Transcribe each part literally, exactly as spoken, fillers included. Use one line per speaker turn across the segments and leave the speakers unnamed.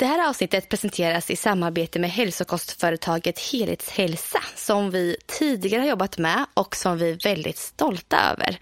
Det här avsnittet presenteras i samarbete med hälsokostföretaget Helhetshälsa som vi tidigare har jobbat med och som vi är väldigt stolta över.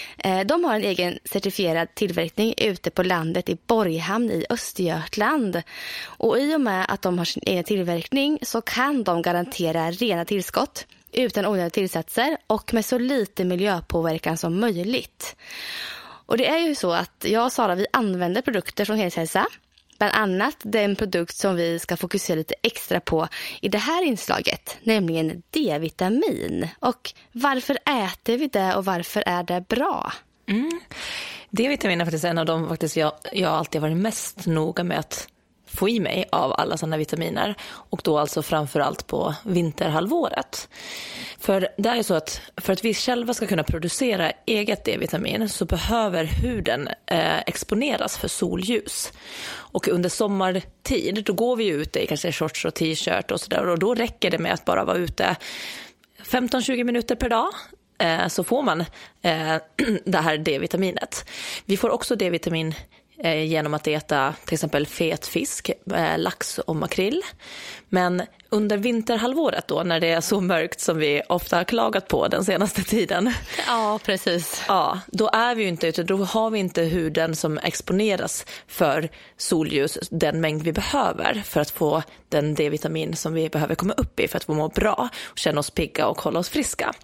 De har en egen certifierad tillverkning ute på landet i Borghamn i Östergötland. Och i och med att de har sin egen tillverkning så kan de garantera rena tillskott utan onödiga tillsatser och med så lite miljöpåverkan som möjligt. Och det är ju så att jag och Sara vi använder produkter från Helhetshälsa. Bland annat den produkt som vi ska fokusera lite extra på i det här inslaget, nämligen D-vitamin. Och varför äter vi det och varför är det bra?
Mm. D-vitamin är faktiskt en av de faktiskt jag, jag alltid varit mest noga med att få i mig av alla sådana vitaminer. Och då alltså framförallt på vinterhalvåret. För det är så att för att vi själva ska kunna producera eget D-vitamin så behöver huden eh, exponeras för solljus. Och under sommartid då går vi ute i kanske shorts och t-shirt och sådär. Och då räcker det med att bara vara ute femton till tjugo minuter per dag. Eh, så får man eh, det här D-vitaminet. Vi får också D-vitamin genom att äta till exempel fet fisk, lax och makrill. Men under vinterhalvåret då, när det är så mörkt som vi ofta har klagat på den senaste tiden.
Ja, precis.
Ja, då är vi ju inte ute, då har vi inte huden som exponeras för solljus den mängd vi behöver för att få den D-vitamin som vi behöver komma upp i för att få må bra och känna oss pigga och hålla oss friska.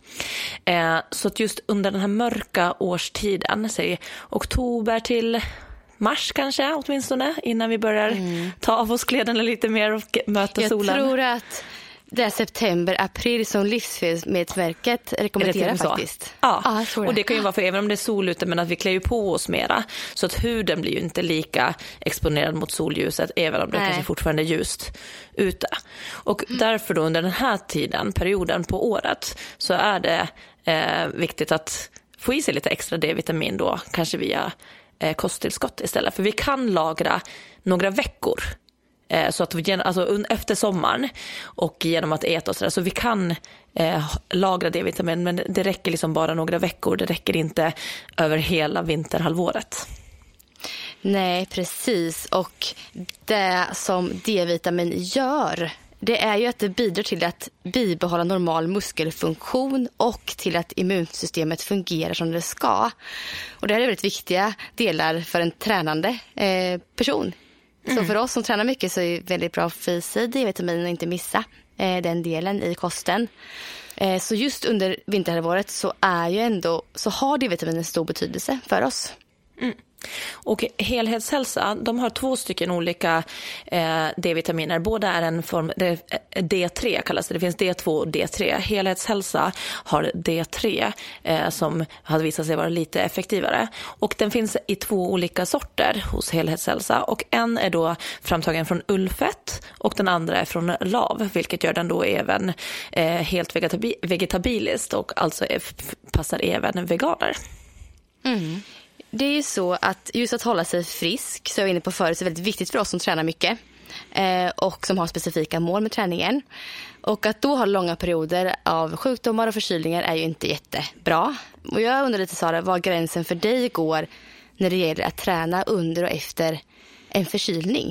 Eh, så att just under den här mörka årstiden, säg oktober till mars kanske åtminstone innan vi börjar mm. ta av oss kläderna lite mer och möta
jag
solen.
Jag tror att det är september, april som Livsmedelsverket rekommenderar faktiskt.
Ja, ja jag tror det. Och det kan ju vara för även om det är sol ute men att vi klär ju på oss mera så att huden blir ju inte lika exponerad mot solljuset även om det Nej. kanske fortfarande är ljust ute. Och mm. därför då under den här tiden, perioden på året så är det eh, viktigt att få i sig lite extra D-vitamin då kanske via kosttillskott istället. För vi kan lagra några veckor eh, så att vi, alltså efter sommaren och genom att äta och sådär. Så vi kan eh, lagra D-vitamin men det räcker liksom bara några veckor. Det räcker inte över hela vinterhalvåret.
Nej, precis. Och det som D-vitamin gör det är ju att det bidrar till att bibehålla normal muskelfunktion och till att immunsystemet fungerar som det ska. Och det här är väldigt viktiga delar för en tränande eh, person. Mm. Så för oss som tränar mycket så är det väldigt bra för i sig D-vitamin och inte missa eh, den delen i kosten. Eh, så just under vinterhalvåret så är ju ändå så har D-vitamin en stor betydelse för oss.
Mm. Och Helhetshälsa, de har två stycken olika eh, D-vitaminer. Båda är en form, det, D tre kallas det. Det finns D två och D tre. Helhetshälsa har D tre eh, som har visat sig vara lite effektivare. Och den finns i två olika sorter hos Helhetshälsa. Och en är då framtagen från ullfett och den andra är från lav. Vilket gör den då även eh, helt vegetabi- vegetabiliskt och alltså är, passar även veganer.
Mm. Det är ju så att just att hålla sig frisk, så jag var inne på förut, är väldigt viktigt för oss som tränar mycket eh, och som har specifika mål med träningen. Och att då ha långa perioder av sjukdomar och förkylningar är ju inte jättebra. Och jag undrar lite, Sara, vad gränsen för dig går när det gäller att träna under och efter en förkylning?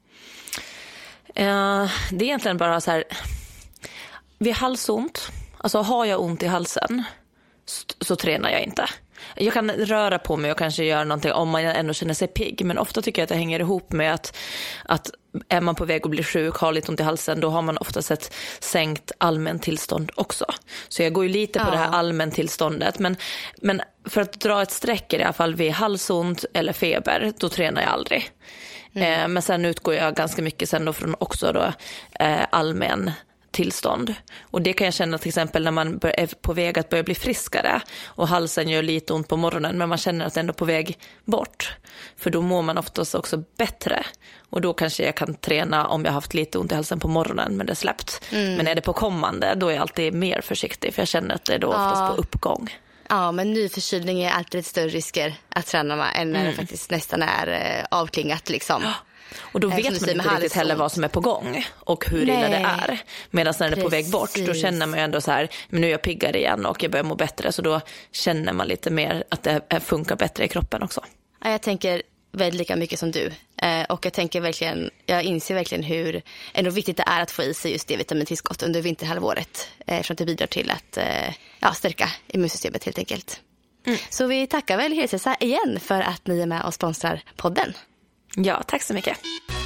Uh, det är egentligen bara så här, vid halsont, alltså har jag ont i halsen så, så tränar jag inte. Jag kan röra på mig och kanske göra någonting om man ändå känner sig pigg. Men ofta tycker jag att det hänger ihop med att, att är man på väg att bli sjuk, har lite ont i halsen, då har man oftast ett sänkt allmäntillstånd också. Så jag går ju lite på ja. det här allmäntillståndet. Men, men för att dra ett streck i alla fall vid halsont eller feber, då tränar jag aldrig. Mm. Eh, men sen utgår jag ganska mycket sen då från också då, eh, allmän tillstånd. Och det kan jag känna till exempel när man är på väg att börja bli friskare och halsen gör lite ont på morgonen men man känner att det ändå är på väg bort. För då mår man oftast också bättre. Och då kanske jag kan träna om jag har haft lite ont i halsen på morgonen men det är släppt. Mm. Men är det på kommande, då är jag alltid mer försiktig för jag känner att det är då oftast ja. på uppgång.
Ja, men nyförkylning är alltid lite större risker att träna med än när mm. det faktiskt nästan är avklingat liksom. Ja.
Och då vet man inte riktigt heller vad som är på gång och hur Nej. illa det är. Medan när det är på väg bort, då känner man ju ändå så här, men nu är jag piggare igen och jag börjar må bättre. Så då känner man lite mer att det funkar bättre i kroppen också.
Ja, jag tänker väldigt lika mycket som du. Eh, och jag tänker verkligen, jag inser verkligen hur ändå viktigt det är att få i sig just D-vitamintillskott under vinterhalvåret. Eh, för att det bidrar till att eh, ja, stärka immunsystemet helt enkelt. Mm. Så vi tackar väl Helshälsa igen för att ni är med och sponsrar podden.
Ja, tack så mycket.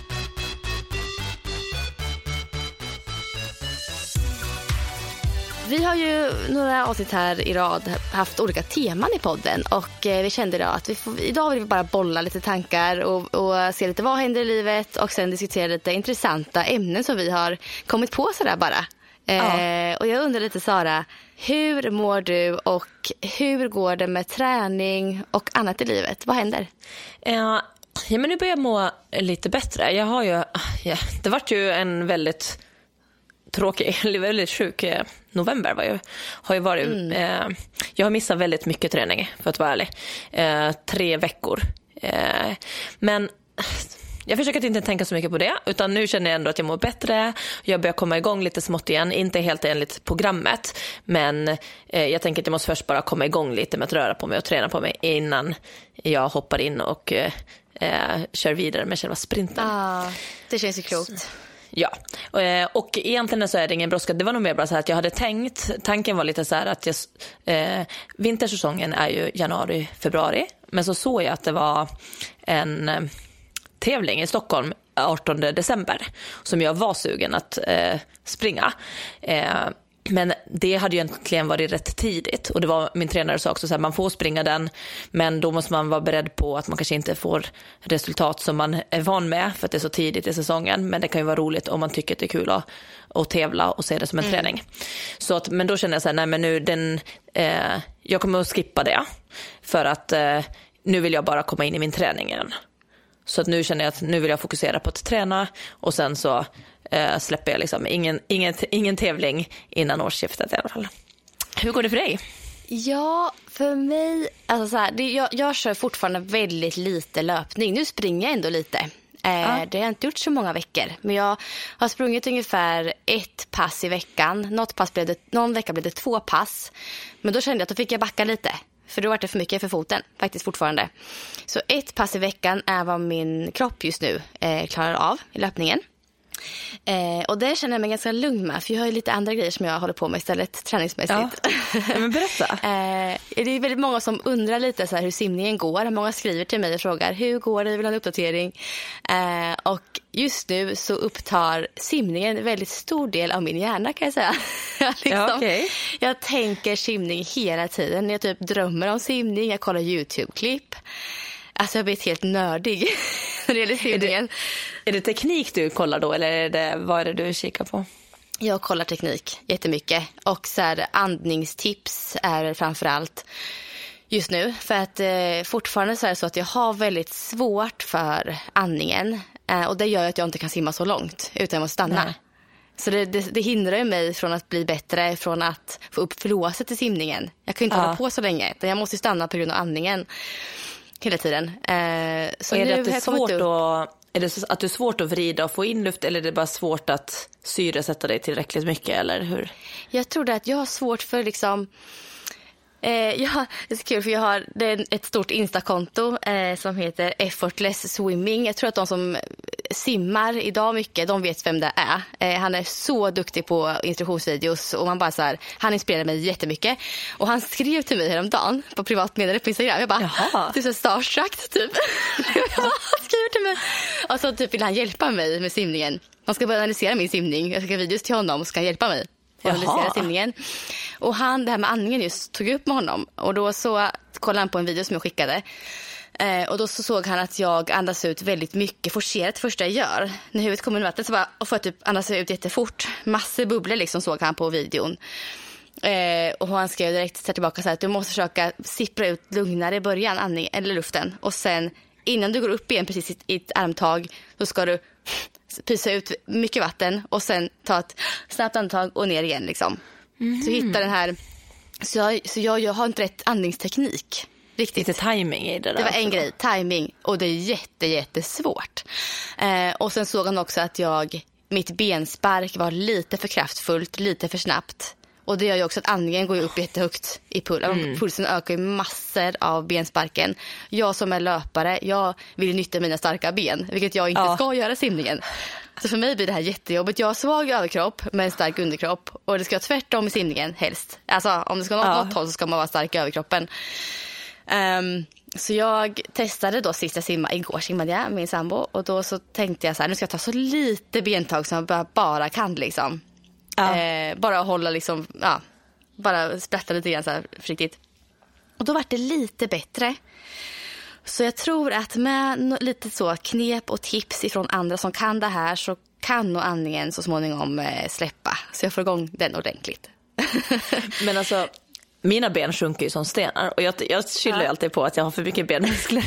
Vi har ju några avsnitt här i rad haft olika teman i podden och vi kände då att vi får, idag vill vi bara bolla lite tankar och, och se lite vad händer i livet och sen diskutera lite intressanta ämnen som vi har kommit på sådär bara. Ja. Eh, och jag undrar lite, Sara, hur mår du och hur går det med träning och annat i livet? Vad händer?
Ja, ja men nu börjar jag må lite bättre. Jag har ju, ja, det var ju en väldigt tråkig, väldigt sjuk november var ju, har ju varit, mm. eh, jag har missat väldigt mycket träning för att vara ärlig, eh, tre veckor eh, men jag försöker att inte tänka så mycket på det, utan nu känner jag ändå att jag mår bättre, jag börjar komma igång lite smått igen, inte helt enligt programmet, men eh, jag tänker att jag måste först bara komma igång lite med att röra på mig och träna på mig innan jag hoppar in och eh, eh, kör vidare med själva sprinten.
Ah, det känns ju klokt. Så.
Ja, och egentligen så är det ingen brådska. Det var nog mer bara så här att jag hade tänkt, tanken var lite så här att jag, eh, vintersäsongen är ju januari, februari, men så såg jag att det var en eh, tävling i Stockholm artonde december som jag var sugen att eh, springa. Eh, Men det hade ju egentligen varit rätt tidigt. Och det var min tränare sa också så här, man får springa den, men då måste man vara beredd på att man kanske inte får resultat som man är van med för att det är så tidigt i säsongen. Men det kan ju vara roligt om man tycker att det är kul att, att tävla och se det som en mm. träning. Så att, men då känner jag så här, nej men nu den, eh, jag kommer att skippa det. För att eh, nu vill jag bara komma in i min träning igen. Så att nu känner jag att nu vill jag fokusera på att träna och sen så eh, släpper jag liksom ingen, ingen, ingen tävling innan årsskiftet i alla fall. Hur går det för dig?
Ja, för mig, alltså så här, det, jag, jag kör fortfarande väldigt lite löpning. Nu springer jag ändå lite. Eh, ja. Det har jag inte gjort så många veckor. Men jag har sprungit ungefär ett pass i veckan. Något pass blev det, någon vecka blev det två pass. Men då kände jag att då fick jag backa lite. För då var det för mycket för foten, faktiskt fortfarande. Så ett pass i veckan är vad min kropp just nu eh, klarar av i löpningen. Eh, och det känner jag mig ganska lugn med. För jag har ju lite andra grejer som jag håller på med istället träningsmässigt.
Ja, men berätta.
eh, det är väldigt många som undrar lite så här hur simningen går. Många skriver till mig och frågar hur går det, jag vill ha en uppdatering. Eh, och just nu så upptar simningen en väldigt stor del av min hjärna, kan jag säga. jag, liksom,
ja, okay.
jag tänker simning hela tiden. Jag typ drömmer om simning, jag kollar YouTube-klipp. Alltså jag blir helt nördig när det gäller simningen.
Är det, är det teknik du kollar då, eller är det, vad är det du kikar på?
Jag kollar teknik jättemycket. Och så här, andningstips är framförallt just nu. För att eh, fortfarande så är det så att jag har väldigt svårt för andningen. Eh, och det gör att jag inte kan simma så långt utan jag måste stanna. Nej. Så det, det, det hindrar mig från att bli bättre, från att få upp flåset i simningen. Jag kan inte ja. hålla på så länge. Jag måste stanna på grund av andningen hela tiden. Eh, så
är
nu
det att det är svårt
upp...
att, är det att det är svårt att vrida och få in luft, eller är det bara svårt att syresätta dig tillräckligt mycket, eller hur?
Jag tror det att jag har svårt för liksom eh, jag, det är så kul för jag har det är ett stort Insta-konto eh, som heter Effortless Swimming. Jag tror att de som simmar idag mycket, de vet vem det är. Eh, han är så duktig på instruktionsvideos och man bara så här, han inspirerar mig jättemycket. Och han skrev till mig häromdagen på privatmeddelande på Instagram. Jag bara, du är så starstruck typ. Han skriver till mig. Och så typ vill han hjälpa mig med simningen. Han ska börja analysera min simning. Jag ska videos till honom och ska han hjälpa mig. Analysera simningen. Och han, det här med andningen just, tog upp med honom. Och då så kollade han på en video som jag skickade. Eh, och då så såg han att jag andas ut väldigt mycket forcerat första jag gör. När huvudet kommer i vattnet så bara, och får jag typ andas ut jättefort. Massor bubblor liksom såg han på videon. Eh, och han skrev direkt så tillbaka så här, att du måste försöka sippra ut lugnare i början, andning, eller luften. Och sen innan du går upp igen precis i ett armtag så ska du pysa ut mycket vatten och sen ta ett snabbt andetag och ner igen liksom. Mm. Så hitta den här, så jag, så jag, jag har inte rätt andningsteknik riktigt.
Lite timing i det där.
Det var en grej, timing, och det är jätte, jättesvårt. Eh, och sen såg han också att jag, mitt benspark var lite för kraftfullt, lite för snabbt. Och det gör ju också att andningen går upp jättehögt i pulsen. Mm. Pulsen ökar ju massor av bensparken. Jag som är löpare, jag vill nyttja mina starka ben, vilket jag inte ja. ska göra i simningen. Så för mig blir det här jättejobbigt. Jag har svag överkropp med en stark underkropp. Och det ska vara tvärtom i simningen helst. Alltså om det ska nå ja. något håll så ska man vara stark i överkroppen. Um, så jag testade då sist jag simmade. Igår simmade jag med min sambo. Och då så tänkte jag så här, nu ska jag ta så lite bentag som jag bara kan liksom. Ja. Eh, bara hålla liksom, ja, bara sprätta lite grann så här försiktigt. Och då var det lite bättre. Så jag tror att med lite så knep och tips ifrån andra som kan det här så kan nog andningen så småningom eh, släppa. Så jag får igång den ordentligt.
Men alltså, mina ben sjunker ju som stenar. Och jag, jag skyller ja. alltid på att jag har för mycket benmuskler.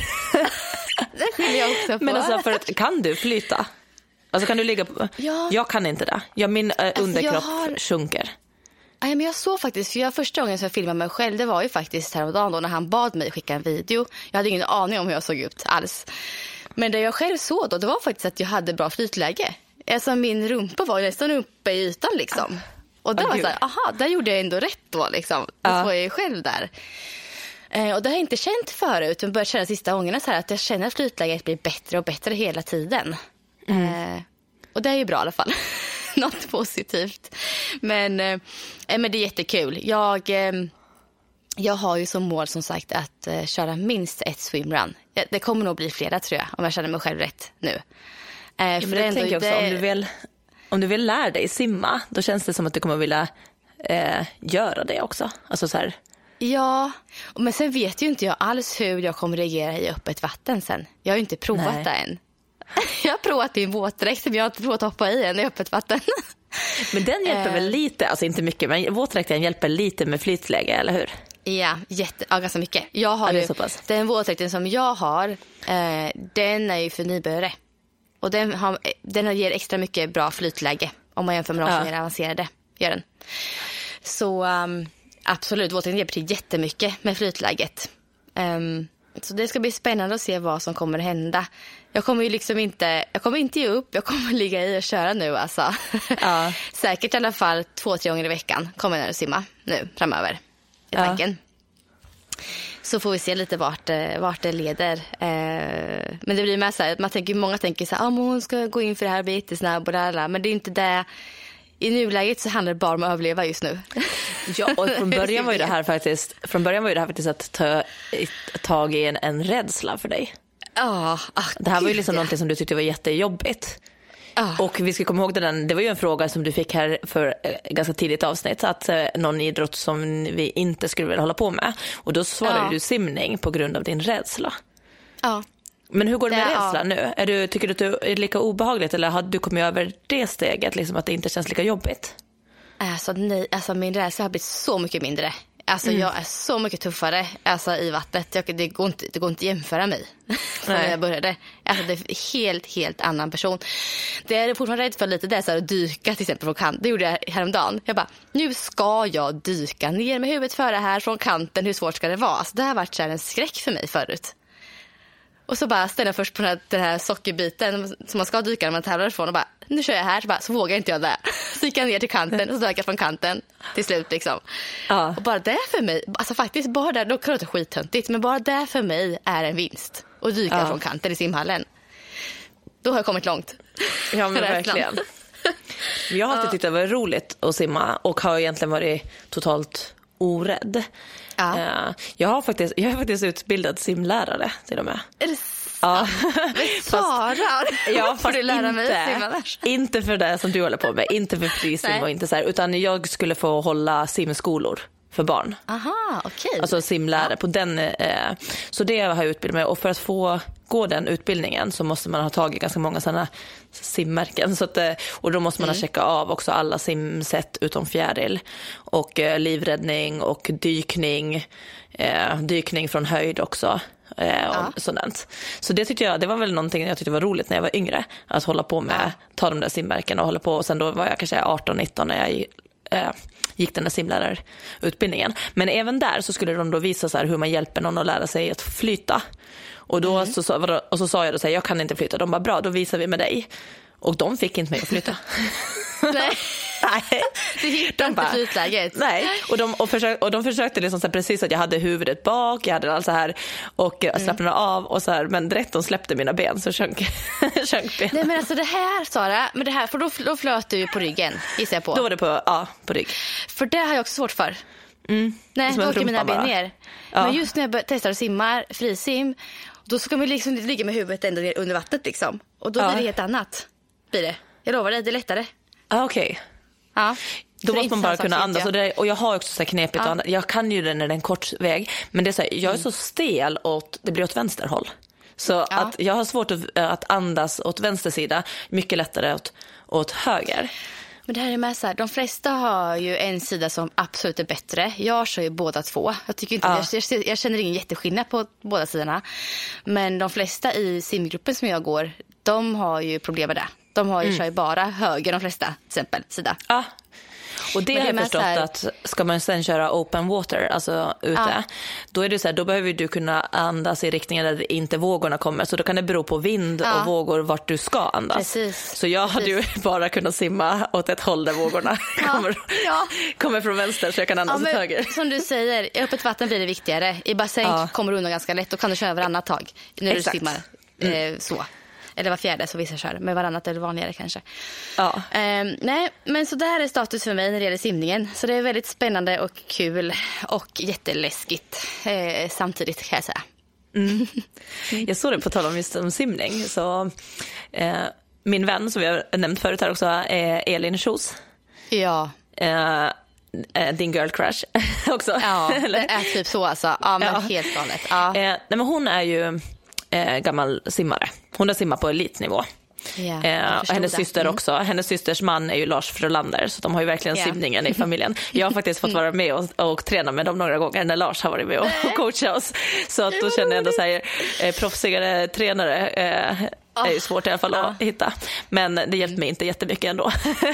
Det skyller jag också på.
Men alltså, för att, kan du flyta? Alltså kan du ligga på... Ja. Jag kan inte det. Jag, min äh, alltså, underkropp har... sjunker.
Nej, men jag såg faktiskt, för jag första gången som jag filmade mig själv, det var ju faktiskt häromdagen då när han bad mig skicka en video. Jag hade ingen aning om hur jag såg ut alls. Men det jag själv såg då, det var faktiskt att jag hade bra flytläge. Alltså min rumpa var nästan uppe i ytan liksom. Och då oh, var så här, aha, där gjorde jag ändå rätt då liksom. Då uh. får jag ju själv där. Eh, och det har jag inte känt förut, men börjat känna sista gångerna så här att jag känner att flytläget blir bättre och bättre hela tiden. Mm. Eh, och det är ju bra i alla fall. Något positivt. Men, eh, men det är jättekul. Jag, eh, jag har ju som mål som sagt att eh, köra minst ett swimrun. Det kommer nog bli flera tror jag, om jag känner mig själv rätt nu. Eh,
ja, för det ändå, tänker jag också, det... om, du vill, om du vill lära dig simma, då känns det som att du kommer vilja eh, göra det också. Alltså så här...
Ja, men sen vet ju inte jag alls hur jag kommer reagera i öppet vatten sen. Jag har ju inte provat Nej. det än. Jag har provat i en våtdräkt, men jag har inte provat att hoppa i en i öppet vatten.
Men den hjälper väl lite, alltså inte mycket, men våtdräkten hjälper lite med flytläge, eller hur?
Ja, jätte, ja, ganska mycket. Jag har ja, ju, den våtdräkten som jag har, eh, den är ju för nybörjare. Och den, har, den ger extra mycket bra flytläge om man jämför med de som är mer avancerade. Gör den. Så um, absolut, våtdräkten hjälper till jättemycket med flytläget. Um, så det ska bli spännande att se vad som kommer att hända. Jag kommer ju liksom inte, jag kommer inte ge upp, jag kommer ligga i och köra nu alltså. Ja. Säkert i alla fall två, tre gånger i veckan kommer jag att simma nu framöver i tanken. Ja. Så får vi se lite vart, vart det leder. Eh, men det blir med så här, man tänker, många tänker så här, ah, hon ska gå in för det här, bli jättesnabb och där, men det är inte det. I nuläget så handlar det bara om att överleva just nu.
Ja, och från början var ju det här faktiskt, från början var ju det här faktiskt att ta tag i en, en rädsla för dig.
Ja, ah,
det här var ju liksom någonting som du tyckte var jättejobbigt. Ah. Och vi ska komma ihåg den, det var ju en fråga som du fick här för eh, ganska tidigt avsnitt, att eh, någon idrott som vi inte skulle vilja hålla på med. Och då svarade ah. du simning på grund av din rädsla. Ja. Men hur går det med det, rädsla ja. nu? Är du, tycker du att det är lika obehagligt, eller har du kommit över det steget, liksom att det inte känns lika jobbigt?
Alltså nej, alltså min rädsla har blivit så mycket mindre. Alltså mm. jag är så mycket tuffare alltså, i vattnet. Jag, det, går inte, det går inte att jämföra mig när jag började. Alltså det är en helt, helt annan person. Det är fortfarande rädd för lite, det är så här, att dyka till exempel från kanten. Det gjorde jag häromdagen. Jag bara, nu ska jag dyka ner med huvudet före här från kanten. Hur svårt ska det vara? Alltså, det har varit så här en skräck för mig förut. Och så bara ställer jag först på den här, den här sockerbiten som man ska dyka när man tävlar ifrån och bara, nu kör jag här, så, bara, så vågar inte jag det. Så gick jag ner till kanten och så dök jag från kanten till slut liksom. Ja. Och bara det för mig, alltså faktiskt bara där, då kan det låta skittöntigt, men bara det för mig är en vinst. Och dyka ja. från kanten i simhallen. Då har jag kommit långt.
Ja, men verkligen. Jag har alltid tyckt det var roligt att simma och har egentligen varit totalt orädd. Ja. Jag har faktiskt jag har faktiskt utbildat simlärare till och med.
Är det ja. Sara?
Ja, får du lära mig inte, inte för det som du håller på med, inte för frisim och inte så här, utan jag skulle få hålla simskolor för barn.
Aha, okej. Okay.
Alltså simlärare ja. på den eh, så det har jag utbildat mig, och för att få gå den utbildningen så måste man ha tagit ganska många sådana simmärken, så att, och då måste man mm. ha checka av också alla simsätt utom fjäril och eh, livräddning och dykning eh, dykning från höjd också eh, och ja. sådant. Så det tyckte jag, det var väl någonting jag tyckte var roligt när jag var yngre, att hålla på med, ta de där simmärken och hålla på, och sen då var jag kanske arton nitton när jag eh, gick den där simlärarutbildningen. Men även där så skulle de då visa så här hur man hjälper någon att lära sig att flyta. Och då mm. så, och så sa jag då så här, jag kan inte flyta. De bara, bra, då visar vi med dig. Och de fick inte mig att flyta.
Nej.
Nej.
Du hittade inte flytläget.
Nej, och de, och, försök, och de försökte liksom så här, precis att jag hade huvudet bak, jag hade allt så här och jag slappnade mm. av och så här, men direkt de släppte mina ben så sjönk, sjönk benen.
Nej men alltså det här, Sara, men det här, för då, då flöt du ju på ryggen, gissar jag på.
Då var det på, ja, på rygg.
För det har jag också svårt för.
Mm.
Nej, då åker mina ben ner.
Ja.
Men just när jag testar att simma, frisim, då ska man liksom ligga med huvudet ändå ner under vattnet liksom. Och då
ja.
blir det helt annat. Blir det. Jag lovar dig, det är lättare.
Ah, okej. Okay.
Ja.
Då måste man bara kunna andas. Och, det, och jag har också så här knepigt ja. att andas. Jag kan ju det när det är en kort väg. Men det är så här, jag är mm. så stel åt, det blir åt vänsterhåll. Så ja. att jag har svårt att, att andas åt vänster sida. Mycket lättare åt, åt höger.
Men det här är med så här, de flesta har ju en sida som absolut är bättre. Jag kör ju båda två. Jag, tycker inte, ja. jag, jag, jag känner ingen jätteskillnad på båda sidorna. Men de flesta i simgruppen som jag går, de har ju problem med det. De har ju, mm. kör ju bara höger, de flesta, till exempel, sida.
Ja. Och det, det har jag förstått här... att ska man sen köra open water, alltså ute, ja. då är det så här, då behöver du kunna andas i riktningen där inte vågorna kommer. Så då kan det bero på vind ja. och vågor vart du ska andas.
Precis.
Så jag hade Precis. ju bara kunnat simma åt ett håll där vågorna ja. kommer, ja. kommer från vänster så jag kan andas ja, åt höger.
Som du säger, i öppet vatten blir det viktigare. I bassäng ja. kommer du undan ganska lätt. Då kan du köra varannat tag när Exakt. du simmar mm. eh, så. Eller var fjärde, så vissa kör. Med varannat eller vanligare kanske.
Ja.
Um, nej, men så där är status för mig när det gäller simningen. Så det är väldigt spännande och kul och jätteläskigt eh, samtidigt kan jag säga.
Mm. Jag såg det på tal om just om simning. Så, eh, min vän som vi har nämnt förut här också är Elin Schuss.
Ja.
Eh, din girl crush också.
Ja, det är typ så alltså. Ja, men ja. helt galet. Ja.
Eh, nej, men hon är ju eh, gammal simmare. Hon har simmat på elitnivå.
Yeah,
eh, och hennes syster mm. också. Hennes systers man är ju Lars Frölander, så de har ju verkligen yeah. simningen i familjen. Jag har faktiskt fått vara med och, och träna med dem några gånger när Lars har varit med och, och coachat oss. Så att då känner jag ändå så här, eh, proffsigare tränare eh, är ju svårt i alla fall att ja. hitta. Men det hjälpte mig inte jättemycket ändå.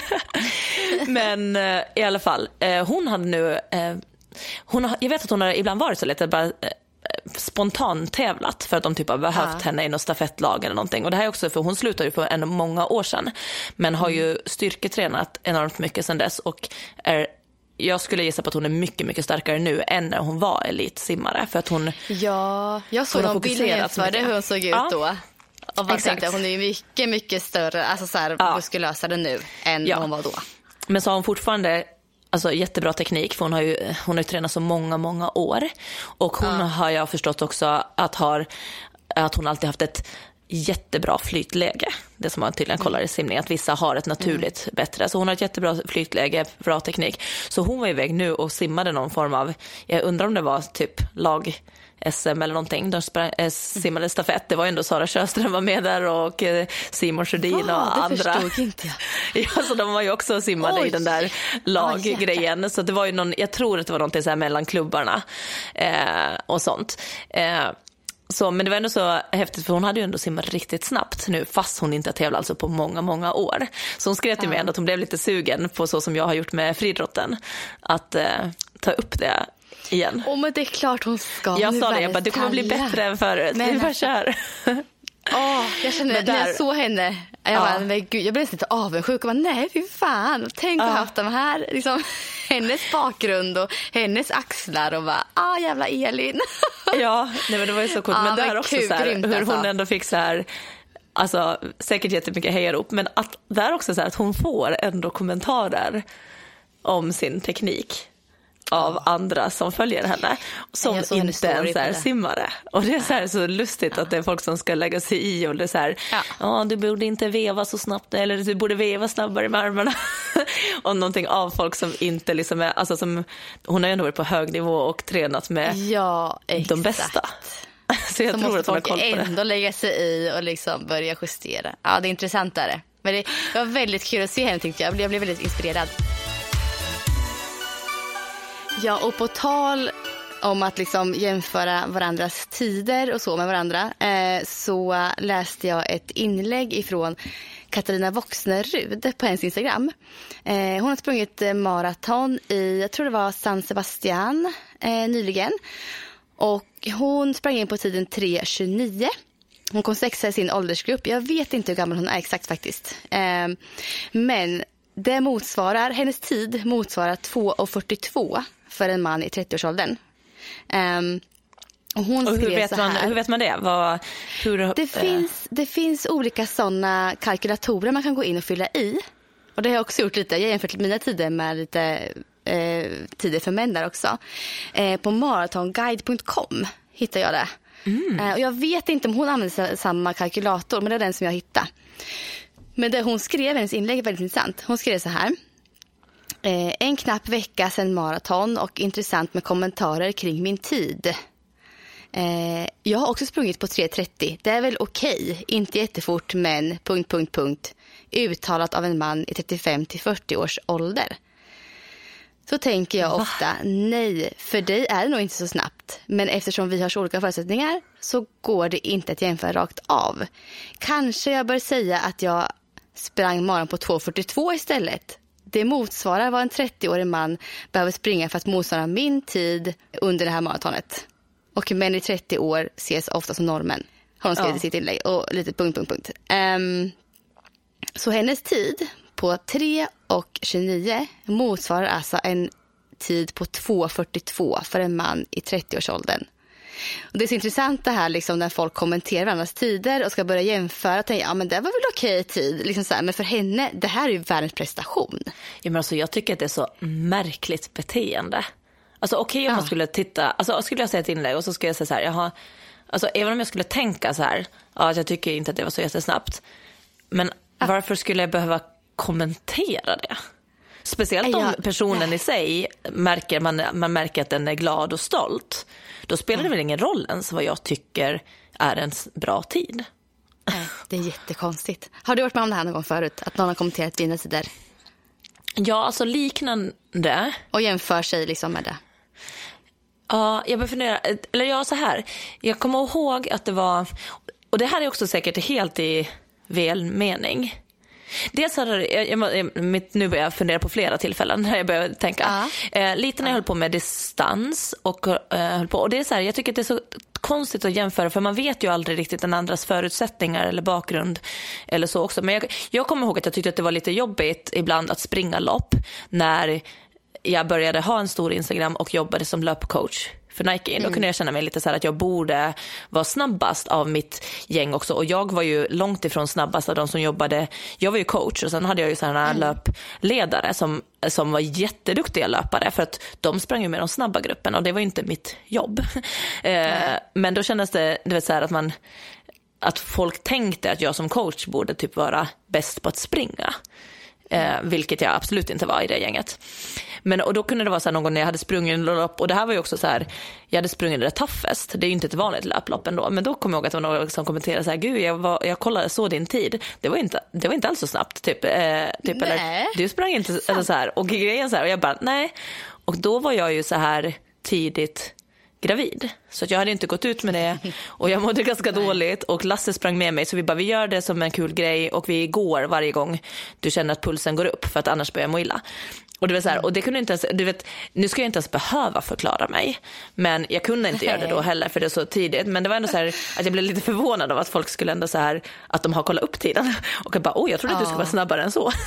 Men eh, i alla fall, eh, hon hade nu eh, hon har, jag vet att hon har ibland varit så lite bara eh, spontant tävlat för att de typ har behövt ja. henne i något stafettlag eller någonting. Och det här är också för hon slutade ju för en många år sedan, men har ju styrketränat enormt mycket sedan dess och är, jag skulle gissa på att hon är mycket mycket starkare nu än när hon var elitsimmare, för att hon
ja, jag såg någon bild jämförde hur hon såg ut ja. då. Och man tänkte att hon är ju mycket mycket större, alltså så här ja. muskulösare nu än ja. hon var då.
Men så har hon fortfarande alltså jättebra teknik, för hon har ju, hon har ju tränat så många, många år. Och hon ja. har jag förstått också att, har, att hon alltid haft ett jättebra flytläge. Det som man tydligen kollar i simning, att vissa har ett naturligt mm. bättre. Så hon har ett jättebra flytläge, bra teknik. Så hon var iväg nu och simmade någon form av, jag undrar om det var typ lag S M eller någonting. De sprang, äh, simmade stafett. Det var ju ändå Sara Sjöström var med där och eh, Simon Sjödin och
oh,
andra.
Det förstod inte jag.
Ja, så de var ju också simmade Oj. i den där laggrejen. Oh, så det var ju någon, jag tror att det var någonting så här mellan klubbarna eh, och sånt. Eh, Så, men det var ändå så häftigt, för hon hade ju ändå simmat riktigt snabbt nu, fast hon inte har tävlat alltså på många, många år. Så hon skrev till mig ändå att hon blev lite sugen på så som jag har gjort med friidrotten, att eh, ta upp det igen.
Åh, men det är klart hon ska.
Jag sa det, jag bara, du kommer bli bättre än förut. Men... Vi bara kör.
Åh, jag känner där... när jag såg henne, jag, ja. bara, men gud, jag blev lite avundsjuk och bara, nej fy fan, tänk att ja. ha haft de här liksom, hennes bakgrund och hennes axlar och bara, ah jävla Elin.
Ja, nej, men det var ju så coolt. Ja, men där också kul, så här,
grymt,
hur
alltså.
hon ändå fick så här, alltså säkert jättemycket hejarop, men att där också så här, att hon får ändå kommentarer om sin teknik av ja. andra som följer henne, som inte ens är simmare. Och det är så här så lustigt ja. att det är folk som ska lägga sig i och det är så här, ja, ah, du borde inte veva så snabbt, eller du borde veva snabbare med armarna. Och någonting av folk som inte liksom är, alltså som, hon har ju ändå varit på hög nivå och tränat med
ja,
de bästa. Så jag så tror att hon har koll på det.
Ändå lägga sig i och liksom börja justera. Ja, det är intressant där. Men det var väldigt kul att se henne, tyckte jag. Jag blev väldigt inspirerad. Ja, och på tal om att liksom jämföra varandras tider och så med varandra, eh, så läste jag ett inlägg ifrån Katarina Voxnerud på hennes Instagram. Eh, hon har sprungit maraton i, jag tror det var San Sebastian eh, nyligen. Och hon sprang in på tiden tre tjugonio. Hon kom sexa i sin åldersgrupp. Jag vet inte hur gammal hon är exakt faktiskt. Eh, men det motsvarar, hennes tid motsvarar två fyrtiotvå för en man i trettioårsåldern. Um, och hon
och hur,
skrev
vet
så
man,
här,
hur vet man det? Vad, hur,
det,
äh...
finns, det finns olika sådana kalkylatorer man kan gå in och fylla i. Och det har jag också gjort lite. Jag har jämfört mina tider med lite eh, tider för män där också. Eh, på maratonguide punkt com hittar jag det. Mm. Eh, och jag vet inte om hon använder samma kalkylator, men det är den som jag hittade. Men det hon skrev, hennes inlägg är väldigt intressant. Hon skrev så här. Eh, en knapp vecka sedan maraton och intressant med kommentarer kring min tid. Eh, jag har också sprungit på tre trettio. Det är väl okej. Okay. Inte jättefort, men... Punkt, punkt, punkt. Uttalat av en man i trettiofem till fyrtio års ålder. Så tänker jag ofta, Va? nej, för dig är det nog inte så snabbt. Men eftersom vi har så olika förutsättningar så går det inte att jämföra rakt av. Kanske jag bör säga att jag sprang maraton på två fyrtiotvå istället. Det motsvarar vad en trettioårig man behöver springa för att motsvara min tid under det här maratonet. Och män i trettio år ses ofta som normen. Har hon skrivit ja. i sitt inlägg. Och lite punkt, punkt, punkt. Um, så hennes tid på tre och tjugonio motsvarar alltså en tid på två fyrtiotvå för en man i trettioårsåldern. Och det är så intressant det här liksom, när folk kommenterar varandras tider och ska börja jämföra. Tänka, ja men det var väl okej tid. Liksom så här. Men för henne, det här är ju världens prestation.
Ja, men alltså, jag tycker att det är så märkligt beteende. Alltså okej okay, om ja. man skulle titta, alltså skulle jag säga ett inlägg och så skulle jag säga så här, jaha, alltså även om jag skulle tänka så här, ja, att jag tycker inte att det var så jättesnabbt. Men ja. varför skulle jag behöva kommentera det? Speciellt om ja. personen ja. i sig märker, man, man märker att den är glad och stolt. Då spelar det väl ingen roll ens vad jag tycker är en bra tid.
Nej, det är jättekonstigt. Har du varit med om det här någon gång förut? Att någon har kommenterat dina sidor?
Ja, alltså liknande.
Och jämför sig liksom med det.
Ja, jag börjar fundera, eller jag så här. Jag kommer ihåg att det var, och det här är också säkert helt i välmening. Dels hade jag, jag, mitt, nu börjar jag fundera på flera tillfällen när jag börjar tänka. Ja. Eh, lite när jag höll på med distans och eh, höll på. Och det är så här, jag tycker att det är så konstigt att jämföra, för man vet ju aldrig riktigt den andras förutsättningar eller bakgrund eller så också. Men jag, jag kommer ihåg att jag tyckte att det var lite jobbigt ibland att springa lopp när jag började ha en stor Instagram och jobbade som löpcoach för Nike. Mm. Då kunde jag känna mig lite så här att jag borde vara snabbast av mitt gäng också. Och jag var ju långt ifrån snabbast av de som jobbade. Jag var ju coach och sen hade jag ju sådana mm. löpledare som, som var jätteduktiga löpare, för att de sprang ju med de snabba grupperna och det var ju inte mitt jobb. Mm. eh, men då kändes det, det var så här att man att folk tänkte att jag som coach borde typ vara bäst på att springa. Eh, vilket jag absolut inte var i det gänget. Men och då kunde det vara så här någon gång när jag hade sprungit en lopp, och det här var ju också så här, jag hade sprungit det toughest. Det är ju inte ett vanligt löplopp ändå, men då kom jag ihåg att det var någon som kommenterade så här, gud jag, var, jag kollade så din tid. Det var inte, det var inte alls så snabbt typ, eh, typ eller, du sprang inte eller så här, och grejen så här, och jag bara nej. Och då var jag ju så här tidigt gravid. Så att jag hade inte gått ut med det och jag mådde ganska dåligt och Lasse sprang med mig, så vi bara, vi gör det som en kul grej och vi går varje gång du känner att pulsen går upp, för att annars börjar jag må illa. Och det var så här, och det kunde inte ens, du vet, nu ska jag inte ens behöva förklara mig, men jag kunde inte göra det då heller för det är så tidigt. Men det var ändå så här att jag blev lite förvånad av att folk skulle ändå så här, att de har kollat upp tiden och jag bara, oj, jag trodde att du skulle vara snabbare än så.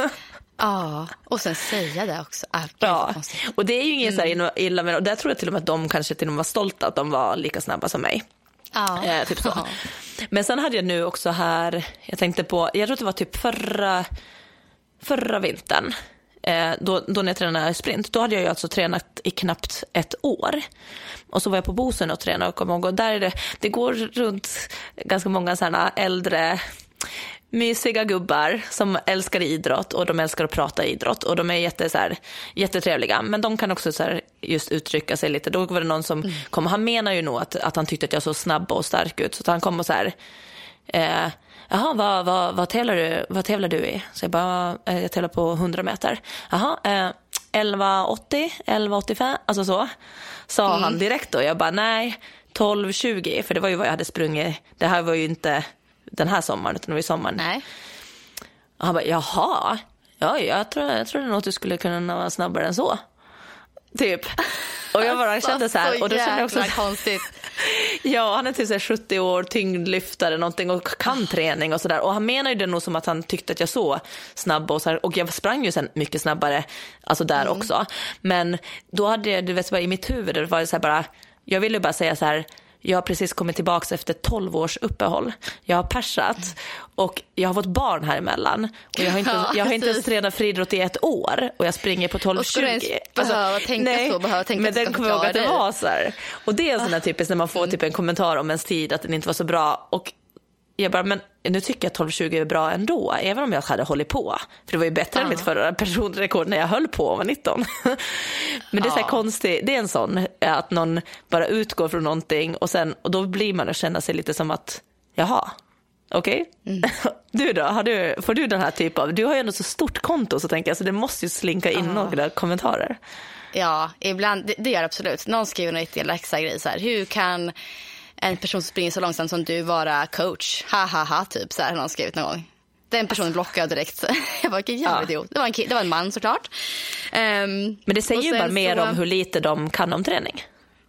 Ja, och sen säga det också. Ah,
ja, och det är ju ingen mm. så här illa med, och där tror jag till och med att de kanske till och med var stolta att de var lika snabba som mig.
Ja.
Eh, typ så. Ja. Men sen hade jag nu också här, jag tänkte på, jag tror att det var typ förra förra vintern, eh, då, då när jag tränade sprint, då hade jag ju alltså tränat i knappt ett år. Och så var jag på Bosen och tränade och kom ihåg, och där är det, det går runt ganska många sådana äldre mysiga gubbar som älskar idrott, och de älskar att prata idrott, och de är jätte, så här, jättetrevliga, men de kan också så här, just uttrycka sig lite. Då var det någon som mm. kom, han menar ju nog att, att han tyckte att jag såg snabb och stark ut, så han kom och så här, eh, jaha, vad, vad, vad, tävlar du, vad tävlar du i? Så jag bara, jag tävlar på hundra meter. Jaha, eh, elva åttio, elva åttiofem, alltså så sa mm. han direkt då. Jag bara, nej, tolv tjugo, för det var ju vad jag hade sprungit. Det här var ju inte den här sommaren, utan det var ju sommaren.
Nej.
Och han bara, jaha, ja, jag tror, jag tror nog att du skulle kunna vara snabbare än så. Typ. Och jag bara kände så här, och då kände jag också
konstigt.
Ja, han är typ så här sjuttio år, tyngdlyftare någonting och kan träning och sådär. Och han menar ju det nog som att han tyckte att jag så snabb och så här, och jag sprang ju sen mycket snabbare alltså där mm. också. Men då hade jag, du vet bara i mitt huvud, det var så här bara, jag ville bara säga så här, jag har precis kommit tillbaka efter tolv års uppehåll. Jag har persat mm. och jag har fått barn här emellan. Och jag har inte, ja, jag har inte ens tränat friidrott i ett år. Och jag springer på tolv tjugo.
Alltså, behöva tänka nej, så, behöva tänka
men den kommer jag ihåg att det var så här. Och det är en sån här typiskt när man får mm. typ en kommentar om ens tid att den inte var så bra. Och jag bara, men nu tycker jag tolv tjugo är bra ändå, även om jag hade hållit på. För det var ju bättre ja. än mitt förra personrekord när jag höll på och var nitton. Men det är så här ja. konstigt, det är en sån att någon bara utgår från någonting och sen, och då blir man att känna sig lite som att, jaha, okej. Okay. Mm. Du då, har du, får du den här typ av, du har ju ändå så stort konto så tänker jag, så det måste ju slinka in ja. några kommentarer.
Ja, ibland, det, det gör absolut. Någon skriver något i läxa grej så här, hur kan en person som springer så långsamt som du vara coach? Ha ha ha, typ så här har någon skrivit någon gång. Den personen blockade jag direkt. Jag var vilken jävla idiot. Det var en, det var en man såklart. Um,
Men det säger ju bara mer så... om hur lite de kan om träning.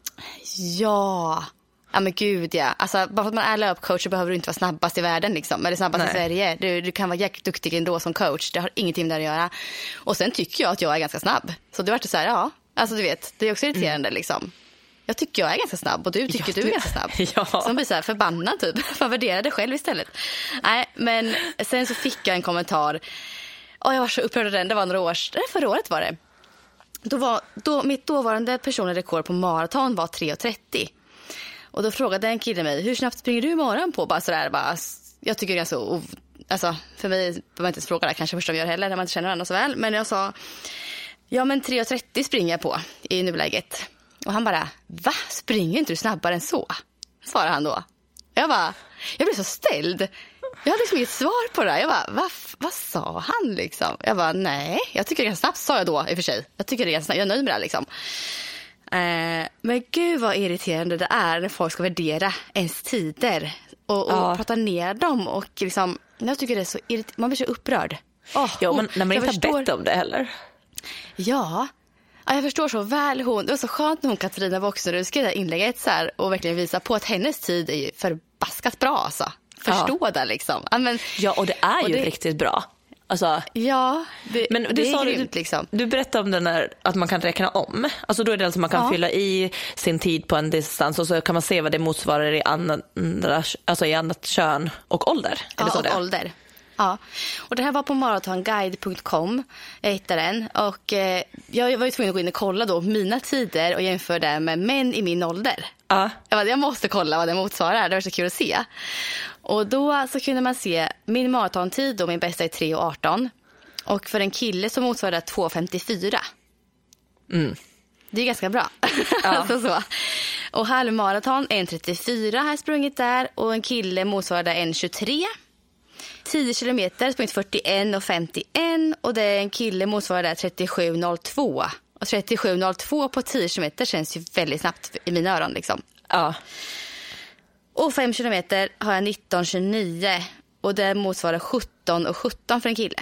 Ja, ja men gud ja. Alltså, bara för att man är löpcoach så behöver du inte vara snabbast i världen liksom. Eller snabbast Nej. i Sverige. Du, du kan vara jäkligt duktig ändå som coach. Det har ingenting med det att göra. Och sen tycker jag att jag är ganska snabb. Så det var så här, ja. Alltså du vet, det är också irriterande mm. liksom. Jag tycker jag är ganska snabb och du tycker ja, du... du är ganska snabb. Ja. Så man blir så här förbannad typ. Man värderar det själv istället. Nej, men sen så fick jag en kommentar. Och jag var så upprörd av den. Det var några år, förra året var det. Då var, då, mitt dåvarande personliga rekord på maraton var tre trettio. Och då frågade en kille mig, hur snabbt springer du morgon på? Bara sådär, bara, jag tycker det är så... Alltså, för mig behöver man inte fråga det kanske först de gör heller när man inte känner varandra så väl. Men jag sa, ja men tre trettio springer jag på i nuläget. Och han bara, va? Springer inte du snabbare än så? Svarade han då. Jag bara, jag blev så ställd. Jag hade liksom inget svar på det. Jag bara, va, vad sa han liksom? Jag bara, nej, jag tycker det är ganska snabbt, sa jag då i och för sig. Jag tycker det är ganska snabbt, jag är nöjd med det liksom. Eh, men gud vad irriterande det är när folk ska värdera ens tider. Och, och ja. prata ner dem. Och liksom, jag tycker det är så irriterande. Man blir så upprörd. Oh,
ja, men när man inte förstår... har bett om det heller.
Ja. Ja, jag förstår så väl hon. Det var så skönt när hon Katarina Voxnerud skrev det inlägget så här och verkligen visa på att hennes tid är ju förbaskat bra alltså. Förstå ja. det liksom. Ja, men,
ja, och det är ju det... riktigt bra. Alltså,
ja, det,
men du
det
sa
är
du,
grymt liksom.
Du berättade om den där, att man kan räkna om. Alltså då är det alltså man kan ja. fylla i sin tid på en distans och så kan man se vad det motsvarar i andra, alltså i annat kön och ålder.
Ja,
det så
och
det?
ålder. Ja, och det här var på maratonguide punkt com. Jag hittade den och eh, jag var ju tvungen att gå in och kolla då mina tider och jämföra det med män i min ålder.
Ja.
Jag, bara, jag måste kolla vad det motsvarar, det var så kul att se. Och då så kunde man se min maratontid och min bästa är tre arton. Och för en kille så motsvarar det två femtiofyra.
Mm.
Det är ganska bra. Ja. alltså så. Och halvmaraton är en trettiofyra här sprungit där och en kille motsvarar en tjugotre. tio kilometer sprungit fyrtioen och femtioen och det är en kille motsvarar trettiosju noll två. Och trettiosju noll två på tio kilometer känns ju väldigt snabbt i mina öron liksom.
Ja.
Och fem kilometer har jag nitton tjugonio och det motsvarar sjutton och sjutton för en kille.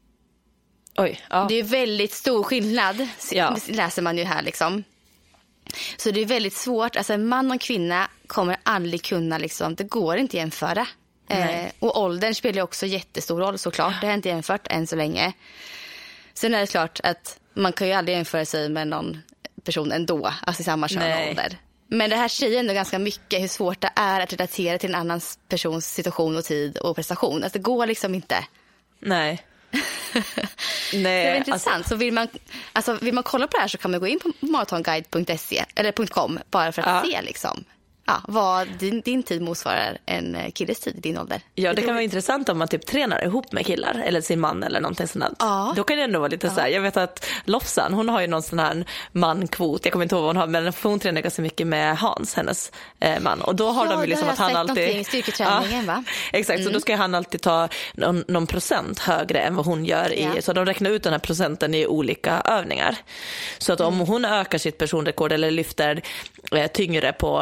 Oj, ja.
Det är väldigt stor skillnad,
ja.
läser man ju här liksom. Så det är väldigt svårt, alltså en man och en kvinna kommer aldrig kunna liksom, det går inte att jämföra. Eh, och åldern spelar ju också jättestor roll såklart, det har inte jämfört än så länge. Sen är det klart att man kan ju aldrig jämföra sig med någon person ändå, alltså i samma kön och ålder. Men det här säger ändå ganska mycket hur svårt det är att relatera till en annan persons situation och tid och prestation. Alltså det går liksom inte.
Nej.
Nej, det är intressant. Alltså... Så vill man, alltså vill man kolla på det här så kan man gå in på maratonguide punkt se eller .com bara för att ja. se liksom. Ja, vad din, din tid motsvarar en killes tid i din ålder.
Ja, det, det kan vara intressant om man typ tränar ihop med killar eller sin man eller någonting sånt.
Ja.
Då kan det ändå vara lite ja. så här. Jag vet att Lofsan, hon har ju någon sån här mankvot. Jag kommer inte ihåg vad hon har, men hon tränar ganska mycket med Hans, hennes eh, man. Och då har ja, de ju liksom att han alltid...
styrketräningen, ja, va?
Exakt, mm. så då ska han alltid ta någon, någon procent högre än vad hon gör. I, ja. Så de räknar ut den här procenten i olika övningar. Så att om mm. hon ökar sitt personrekord eller lyfter eh, tyngre på en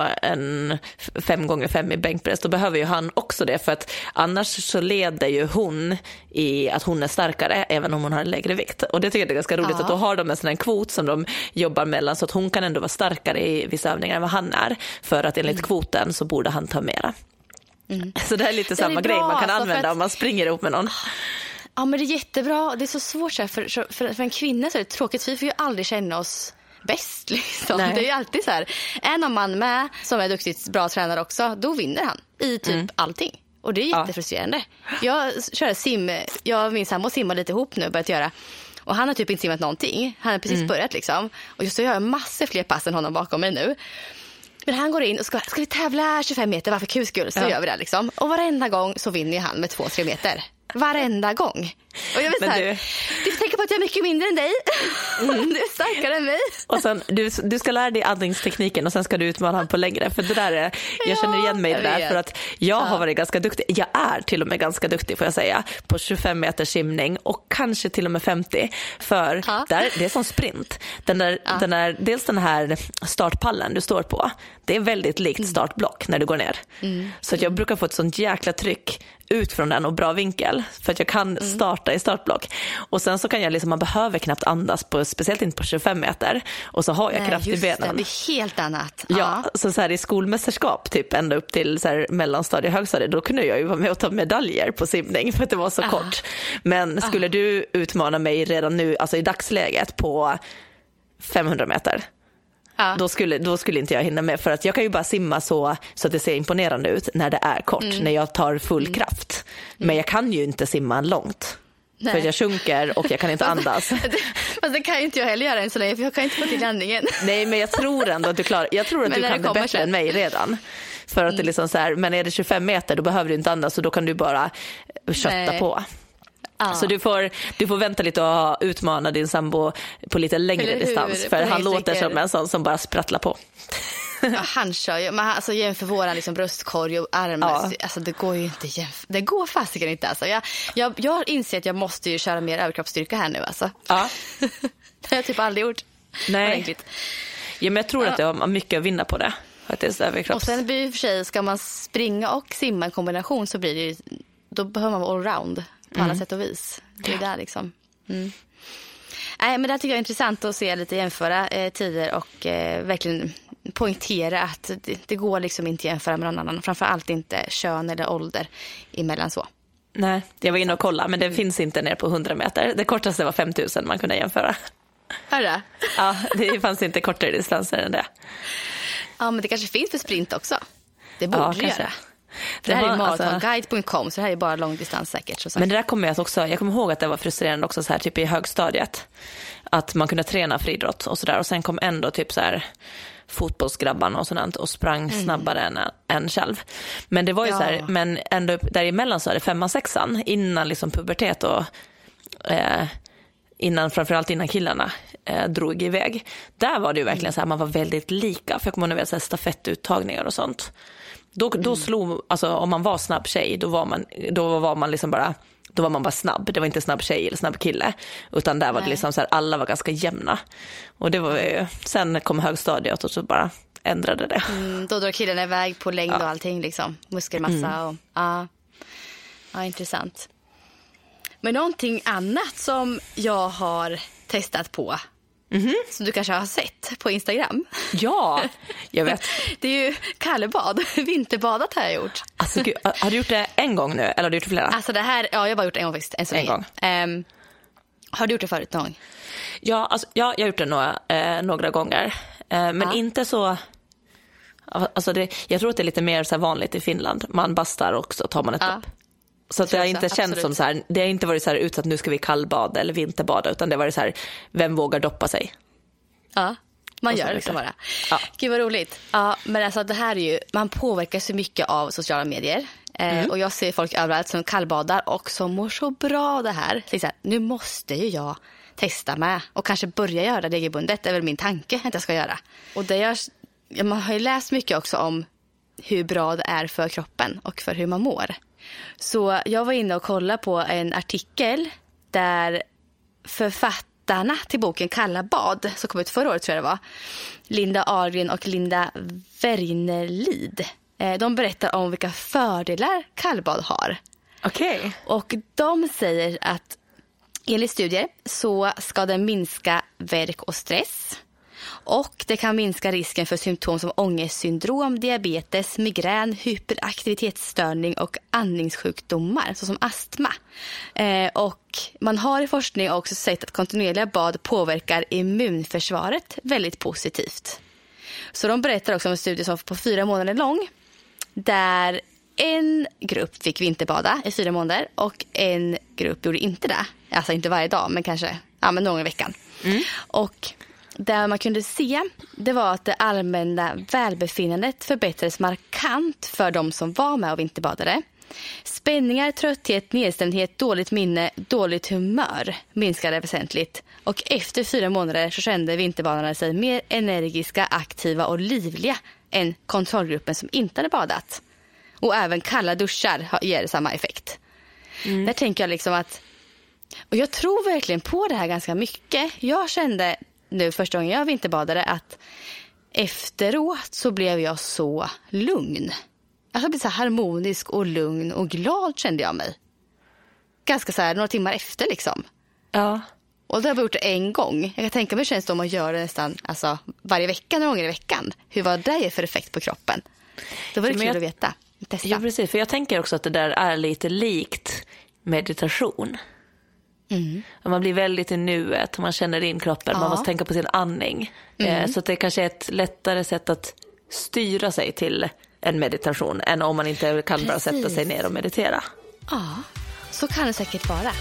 en fem gånger fem i bänkpress, då behöver ju han också det, för att annars så leder ju hon i att hon är starkare även om hon har en lägre vikt. Och det tycker jag är ganska roligt, ja. Att då har de en sån här kvot som de jobbar mellan, så att hon kan ändå vara starkare i vissa övningar än vad han är, för att enligt mm. kvoten så borde han ta mera. Mm. Så det är lite det samma är grej man kan alltså, använda att... om man springer ihop med någon.
Ja, men det är jättebra. Det är så svårt så här, för, för, för en kvinna så är det tråkigt, för vi får ju aldrig känna oss bäst liksom. Det är ju alltid så här, är någon man med som är duktigt bra tränare också, då vinner han i typ mm. allting. Och det är jättefrustrerande. Ja. Jag kör sim, jag och min sambo simmar lite ihop nu, börjat göra. Och han har typ inte simmat någonting. Han har precis mm. börjat liksom. Och just så gör jag massor fler pass än honom bakom mig nu. Men han går in och ska, ska vi tävla tjugofem meter, varför kul skull, så ja. Gör vi det liksom. Och varenda gång så vinner han med två tre meter. Varenda gång. Och jag vet så här, du... du tänker på att jag är mycket mindre än dig. Mm. Du är starkare än mig.
Och sen, du, du ska lära dig andningstekniken och sen ska du utmana han på längre. För det där är, jag känner igen mig i det där, för att jag ja. har varit ganska duktig. Jag är till och med ganska duktig, får jag säga, på tjugofem meters simning och kanske till och med femtio. För ja. där, det är som sprint. Den där, ja. den där, dels den här startpallen du står på, det är väldigt likt startblock när du går ner. Mm. Så att jag brukar få ett sånt jäkla tryck ut från den och bra vinkel, för att jag kan starta i startblock. Och sen så kan jag liksom, man behöver knappt andas på, speciellt inte på tjugofem meter, och så har jag Nej, kraft i benen.
Det, det är helt annat.
Ja, ja. Så, så här i skolmästerskap typ ända upp till så här mellanstadie, högstadie, då kunde jag ju vara med och ta medaljer på simning för att det var så Aha. kort. Men skulle Aha. du utmana mig redan nu, alltså i dagsläget på femhundra meter, Ja. Då, skulle, då skulle inte jag hinna med, för att jag kan ju bara simma så, så att det ser imponerande ut när det är kort, mm. när jag tar full mm. kraft. Men mm. jag kan ju inte simma långt. Nej. För jag sjunker och jag kan inte andas.
Fast det kan ju inte jag heller göra än så länge, för jag kan inte få till landningen.
Nej, men jag tror ändå att du klarar. Jag tror att du kan det, det bättre sen. än mig redan. För att mm. det är liksom så här, men är det tjugofem meter, då behöver du inte andas, och då kan du bara kötta Nej. på. Ah. Så du får, du får vänta lite och utmana din sambo på lite längre distans. För han låter som en sån som bara sprattlar på.
Ja, han kör ju. Men alltså, jämför våran liksom bröstkorg och armar. Ja. Alltså, det går ju inte jämför. Det går fasiken inte. Alltså. Jag, jag, jag inser att jag måste ju köra mer överkroppsstyrka här nu. Alltså. Ja. Det har jag typ aldrig gjort.
Nej. Ja, men jag tror ja. att jag har mycket att vinna på det. Faktiskt, överkropps.
Och sen blir det för sig, ska man springa och simma en kombination, så blir det ju, då behöver man vara allround på mm. alla sätt och vis. Det är där liksom. Mm. Nej, men det tycker jag är intressant att se lite, jämföra eh, tider och eh, verkligen poängtera att det, det går liksom inte jämföra med någon annan. Framförallt inte kön eller ålder emellan så.
Nej, jag var inne och kollade, men det mm. finns inte ner på hundra meter. Det kortaste var fem tusen man kunde jämföra.
Hörru?
Ja, det fanns inte kortare distanser än det.
Ja, men det kanske finns för sprint också. Det borde ja, det göra. Det, det här var, är maratonguide punkt com, alltså, så det här är bara långdistans säkert. Så
men det där kommer jag också, jag kommer ihåg att det var frustrerande också så här, typ i högstadiet. Att man kunde träna friidrott och sådär. Och sen kom ändå typ så här fotbollsgrabbarna och sådant och sprang mm. snabbare än, än själv. Men det var ju ja. så här, men ändå däremellan så är det femman, sexan, innan liksom pubertet och eh, innan, framförallt innan killarna eh, drog iväg. Där var det ju verkligen mm. så här, man var väldigt lika. För jag kommer ihåg att stafettuttagningar och sånt. Då, då slog, alltså om man var snabb tjej, då var man, då var man liksom bara, då var man bara snabb. Det var inte snabb tjej eller snabb kille, utan där var Nej. det liksom så här, alla var ganska jämna. Och det var ju, sen kom högstadiet och så bara ändrade det.
Mm, då drar killarna iväg på längd ja. och allting liksom, muskelmassa mm. och ja. Ja, intressant. Men någonting annat som jag har testat på, mm-hmm. som du kanske har sett på Instagram.
Ja, jag vet.
Det är ju kallbad. Vinterbadat har jag gjort.
Alltså, gud, har du gjort det en gång nu eller har du gjort det flera?
Alltså det här, ja, jag har bara gjort det en gång faktiskt. En, så en gång. Um, har du gjort det förut någon gång?
Ja, alltså, ja, jag har gjort det några, eh, några gånger. Eh, men ja. inte så... Alltså det, jag tror att det är lite mer så här vanligt i Finland. Man bastar och så tar man ett ja. upp. Så att det har inte så, känts som så här, det har inte varit så här ut att nu ska vi kallbada eller vinterbada, utan det var så här, vem vågar doppa sig?
Ja, man gör det liksom bara. Ja. Gud vad roligt. Ja, men alltså det här är ju, man påverkas så mycket av sociala medier. Mm. Eh, och jag ser folk överallt som kallbadar och som mår så bra det här. Så här, nu måste ju jag testa med och kanske börja göra det regelbundet. Det är väl min tanke att jag ska göra. Och det jag, man har ju läst mycket också om hur bra det är för kroppen och för hur man mår. Så jag var inne och kollade på en artikel där författaren författarna till boken Kalla bad, som kom ut förra året tror jag det var, Linda Ahlgren och Linda Wernerlid. De berättar om vilka fördelar kallbad har.
Okej. Okay.
Och de säger att enligt studier så ska den minska värk och stress. Och det kan minska risken för symptom som ångestsyndrom, diabetes, migrän, hyperaktivitetsstörning och andningssjukdomar såsom astma. Eh, och man har i forskning också sett att kontinuerliga bad påverkar immunförsvaret väldigt positivt. Så de berättar också om en studie som var på fyra månader lång, där en grupp fick vinterbada i fyra månader och en grupp gjorde inte det. Alltså inte varje dag, men kanske ja, men någon gång i veckan. Mm. Och där man kunde se, det var att det allmänna välbefinnandet förbättrades markant för de som var med och vinterbadade. Spänningar, trötthet, nedstämdhet, dåligt minne, dåligt humör minskade väsentligt. Och efter fyra månader så kände vinterbadarna sig mer energiska, aktiva och livliga än kontrollgruppen som inte hade badat. Och även kalla duschar ger samma effekt. Mm. Där tänker jag liksom att, och jag tror verkligen på det här ganska mycket. Jag kände nu första gången jag vinterbadade att efteråt så blev jag så lugn. Alltså jag blev så harmonisk och lugn och glad kände jag mig. Ganska så här några timmar efter liksom.
Ja.
Och det har jag gjort det en gång. Jag kan tänka mig känns det om man gör det nästan alltså, varje vecka, några gånger i veckan. Hur var det för effekt på kroppen? Då var det kul jag, att veta. Testa.
Ja, precis. För jag tänker också att det där är lite likt meditation. Mm. Man blir väldigt i nuet, man känner in kroppen, ja. Man måste tänka på sin andning. Mm. Så att det kanske är ett lättare sätt att styra sig till en meditation än om man inte kan bara sätta sig ner och meditera.
Ja, så kan det säkert vara.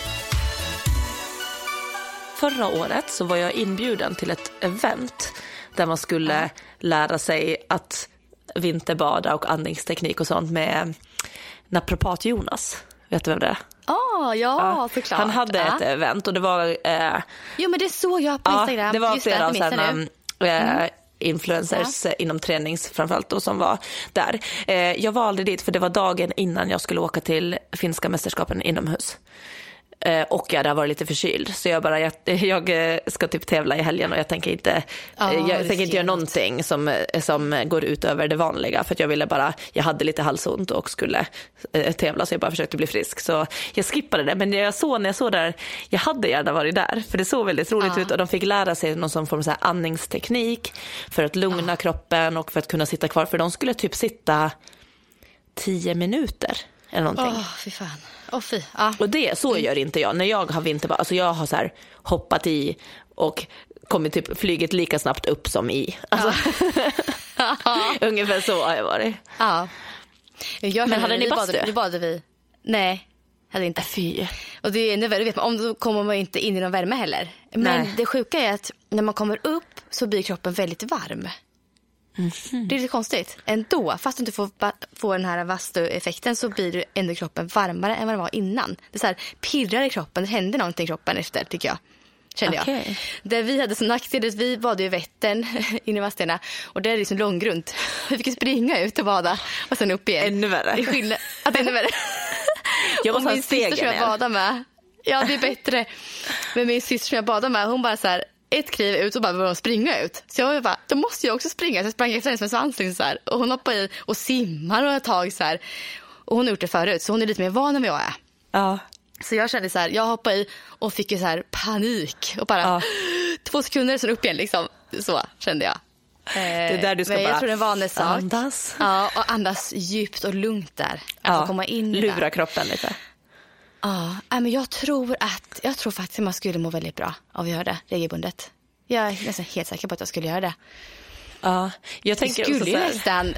Förra året så var jag inbjuden till ett event där man skulle ja. lära sig att vinterbada och andningsteknik och sånt med naprapat Jonas. Vet du vem det är?
Oh, ja, ja, såklart.
Han hade ja. ett event och det var... Eh,
jo, men det såg jag på Instagram.
Ja, det var flera av sådana eh, influencers ja. inom tränings framförallt då, som var där. Eh, jag valde dit för det var dagen innan jag skulle åka till finska mästerskapen inomhus. Eh, och jag hade varit lite förkyld. Så jag bara, jag, jag ska typ tävla i helgen och jag tänker inte, oh, jag tänker inte göra någonting som, som går ut över det vanliga. För att jag ville bara, jag hade lite halsont och skulle eh, tävla så jag bara försökte bli frisk. Så jag skippade det. Men jag såg, när jag såg där, jag hade gärna varit där. För det såg väldigt roligt oh. ut och de fick lära sig någon sån form av så här andningsteknik för att lugna oh. kroppen och för att kunna sitta kvar. För de skulle typ sitta tio minuter eller någonting.
Åh, oh, fy fan. Oh, fy. Ah.
Och det, så gör inte jag. När jag har vinterbad, alltså jag har så här hoppat i och kommit typ flyget lika snabbt upp som i. Alltså, ah. ungefär så har jag varit.
Ja. Jag
Men hade ni bastu?
Nu badade vi. Nej, hade inte.
Fy.
Och det är ännu värre, vet man, om då kommer man inte in i någon värme heller. Men Nej. det sjuka är att när man kommer upp så blir kroppen väldigt varm. Mm-hmm. Det är lite konstigt. Ändå, fast du inte får, får den här vastu-effekten så blir du ändå kroppen varmare än vad det var innan. Det är så här, pirrar i kroppen, det händer någonting i kroppen efter, tycker jag. Kände okay. jag. Där vi hade så nackdel, vi badade ju i Vättern inne i Vadstena och det är liksom långgrunt. Vi fick springa ut och bada och sen upp igen.
Ännu värre.
Det är skillnad, att ännu värre.
Jag var
och min syster som jag badade med. Ja, det är bättre. Men min syster som jag badade med, hon bara så här, ett kliv ut och bara började springa ut. Så jag var bara, då måste jag också springa. Så jag sprang efter henne som en svansling så här. Och hon hoppade i och simmar och ett tag så här. Och hon har gjort det förut, så hon är lite mer van än vad jag är.
Ja.
Så jag kände så här, jag hoppade i och fick ju så här panik. Och bara ja. två sekunder så upp igen liksom. Så kände jag.
Det är där du ska
men
bara
jag tror det var en sak.
Andas.
Ja, och andas djupt och lugnt där. Alltså
ja.
komma in
Lura
där.
kroppen lite.
Ja, men jag tror att jag tror faktiskt att man skulle må väldigt bra av att göra det regelbundet. Jag är nästan helt säker på att jag skulle göra det.
Ja, jag tänker
vi skulle
också så
nästan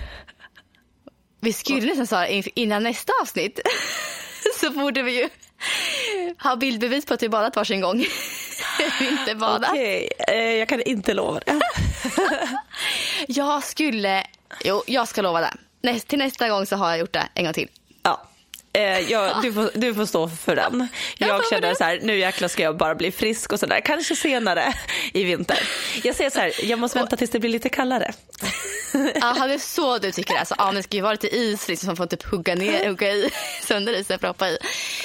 vi skulle nästan säga innan nästa avsnitt så borde vi ju ha bildbevis på att vi badat varsin gång. Inte badat.
Okej, okay. eh, jag kan inte lova det.
Jag skulle jo, jag ska lova det. Näst, till nästa gång så har jag gjort det en gång till.
Ja. Eh, jag, du, får, du får stå för den. Jag, jag känner så här, nu jäklar ska jag bara bli frisk och sådär. Kanske senare i vinter. Jag säger så här, jag måste vänta tills det blir lite kallare.
Ja, det är så du tycker alltså. Ja, det ska ju vara lite is liksom, som får typ hugga ner, hugga i sönder isen för att hoppa i.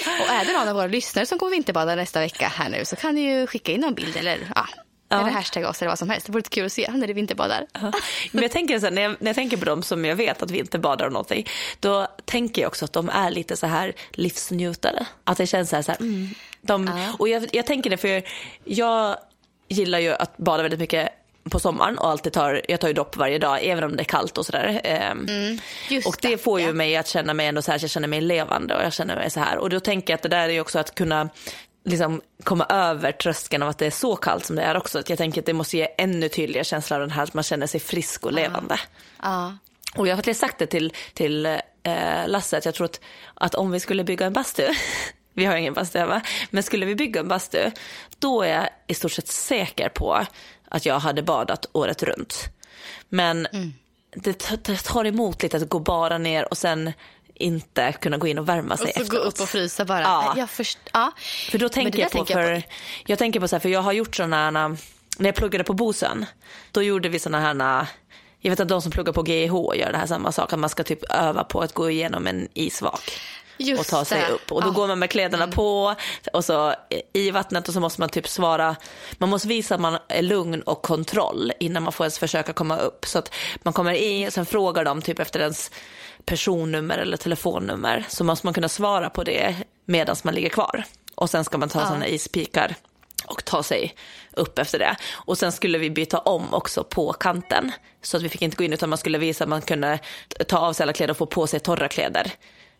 Och är det någon av våra lyssnare som kommer vinterbada nästa vecka här nu så kan ni ju skicka in en bild eller ja. Ja. Eller hashtag oss eller vad som helst. Det vore lite kul att se när det vinterbadar.
Ja. Men jag tänker så här, när, jag, när jag tänker på dem som jag vet att vinterbadar och någonting, då tänker jag också att de är lite så här livsnjutare. Att det känns så här, så här mm, de, ja. Och jag, jag tänker det för jag, jag gillar ju att bada väldigt mycket på sommaren och alltid tar, jag tar ju dopp varje dag även om det är kallt och sådär. Mm, och det, det får ju ja. mig att känna mig ändå så här, jag känner mig levande och jag känner mig så här. Och då tänker jag att det där är ju också att kunna liksom komma över tröskeln av att det är så kallt som det är också. Att jag tänker att det måste ge ännu tydligare känsla av den här att man känner sig frisk och levande.
Ja.
Och jag har faktiskt sagt det till, till eh, Lasse att jag tror att, att om vi skulle bygga en bastu, vi har ingen bastu hemma, men skulle vi bygga en bastu, då är jag i stort sett säker på att jag hade badat året runt. Men mm. det, det tar emot lite att gå bara ner och sen inte kunna gå in och värma sig efteråt.
Och så gå upp och frysa bara.
Ja.
Jag först, ja.
För då tänker jag på, tänker för, jag, på. jag tänker på så här, för jag har gjort sådana här, när jag pluggade på Bosön, då gjorde vi sådana här, jag vet att de som pluggar på G I H gör det här samma sak, att man ska typ öva på att gå igenom en isvak. Just och ta sig det. upp. Och då ja. går man med kläderna mm. på och så i vattnet och så måste man typ svara. Man måste visa att man är lugn och kontroll innan man får ens försöka komma upp. Så att man kommer in och sen frågar de typ efter ens personnummer eller telefonnummer. Så måste man kunna svara på det medan man ligger kvar. Och sen ska man ta ja. sådana ispikar och ta sig upp efter det. Och sen skulle vi byta om också på kanten. Så att vi fick inte gå in utan man skulle visa att man kunde ta av sig alla kläder och få på sig torra kläder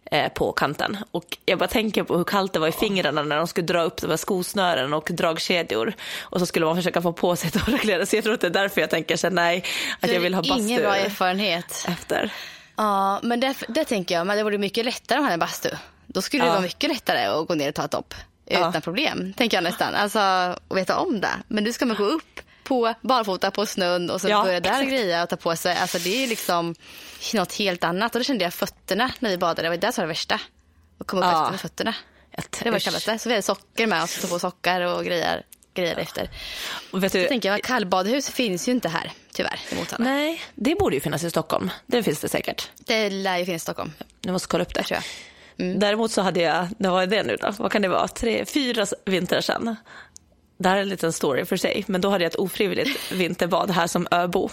på kanten. Och jag bara tänker på hur kallt det var i fingrarna när de skulle dra upp de här skosnören och dragkedjor. Och så skulle man försöka få på sig torra kläder. Så jag tror att det är därför jag tänker så nej, att jag vill ha bastu.
Ingen bra erfarenhet.
Efter.
Ja, men det, det tänker jag. Men det vore mycket lättare om man hade bastu. Då skulle det ja. vara mycket lättare att gå ner och ta ett dopp. Utan ja. problem, tänker jag nästan. Alltså, att veta om det. Men nu ska man gå upp på barfota på snön och så ja, börja där exakt. greja och ta på sig. Alltså det är liksom något helt annat. Och då kände jag fötterna när vi badade. Det var det som var det värsta. Att komma upp ja. efter med fötterna. Det var kallaste. Så vi hade socker med oss. Ta på sockar och grejer, grejer ja. efter. Och vet du, så tänker jag, kallbadhus finns ju inte här, tyvärr. I Motala.
Nej, det borde ju finnas i Stockholm. Det finns det säkert.
Det lär ju finnas i Stockholm.
Jag måste kolla upp det.
det tror jag. Mm.
Däremot så hade jag, det var det nu då, vad kan det vara, tre, fyra vintrar sedan. Det här är en liten story för sig, men då hade jag ett ofrivilligt vinterbad här som öbo.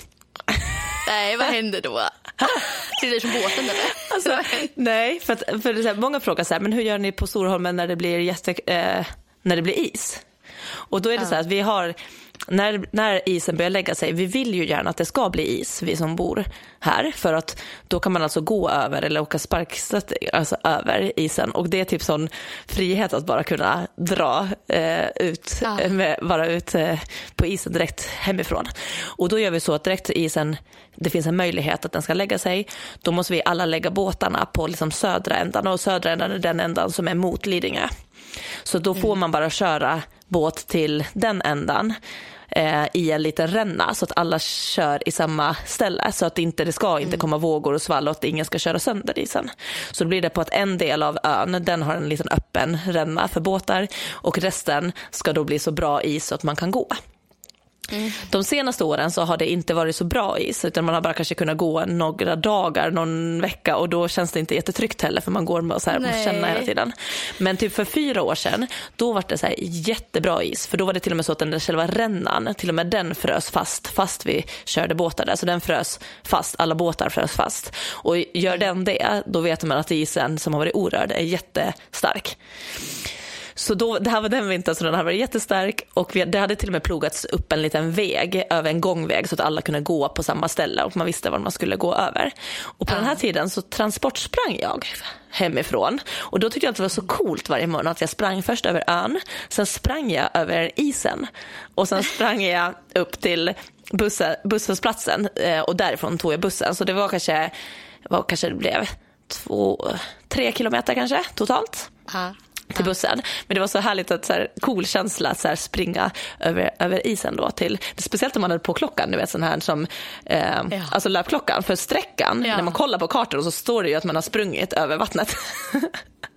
Nej, vad hände då? Till det som båten eller?
Alltså, nej, för, att, för det är så här, många frågar så här, men hur gör ni på Storholmen när det blir, jätte, eh, när det blir is? Och då är det ja. så här att vi har, när, när isen börjar lägga sig, vi vill ju gärna att det ska bli is, vi som bor här, för att då kan man alltså gå över eller åka sparkstöt alltså över isen, och det är typ sån frihet att bara kunna dra eh, ut, ja. med, vara ut eh, på isen direkt hemifrån. Och då gör vi så att direkt isen, det finns en möjlighet att den ska lägga sig, då måste vi alla lägga båtarna på liksom södra ändan, och södra ändan är den ändan som är mot Lidingö. Så då får man bara köra båt till den ändan eh, i en liten ränna, så att alla kör i samma ställe, så att det inte det ska inte komma vågor och svall och att ingen ska köra sönder isen. Så då blir det på att en del av ön, den har en liten öppen ränna för båtar, och resten ska då bli så bra is så att man kan gå. Mm. De senaste åren så har det inte varit så bra is, utan man har bara kanske kunnat gå några dagar, någon vecka, och då känns det inte jättetryggt heller, för man går med och så här, måste känna hela tiden. Men typ för fyra år sedan, då var det så här jättebra is, för då var det till och med så att den där själva rännan, till och med den frös fast, fast vi körde båtar där, så den frös fast, alla båtar frös fast. Och gör den det, då vet man att isen som har varit orörd är jättestark. Så då, det här var den vintern, så den här var jättestark, och vi, det hade till och med plogats upp en liten väg över en gångväg, så att alla kunde gå på samma ställe och man visste var man skulle gå över. Och på uh. den här tiden så transportsprang jag hemifrån, och då tyckte jag att det var så coolt varje morgon att jag sprang först över ön, sen sprang jag över isen, och sen sprang jag upp till bussen, busshållplatsen, och därifrån tog jag bussen. Så det var kanske, vad kanske det blev två, tre kilometer kanske totalt. Uh. till bussen. Men det var så härligt, att så här, cool känsla att så här, springa över, över isen då till, speciellt om man hade på klockan, du vet, sån här som eh, ja. alltså löpklockan för sträckan, ja. när man kollar på kartan, och så står det ju att man har sprungit över vattnet.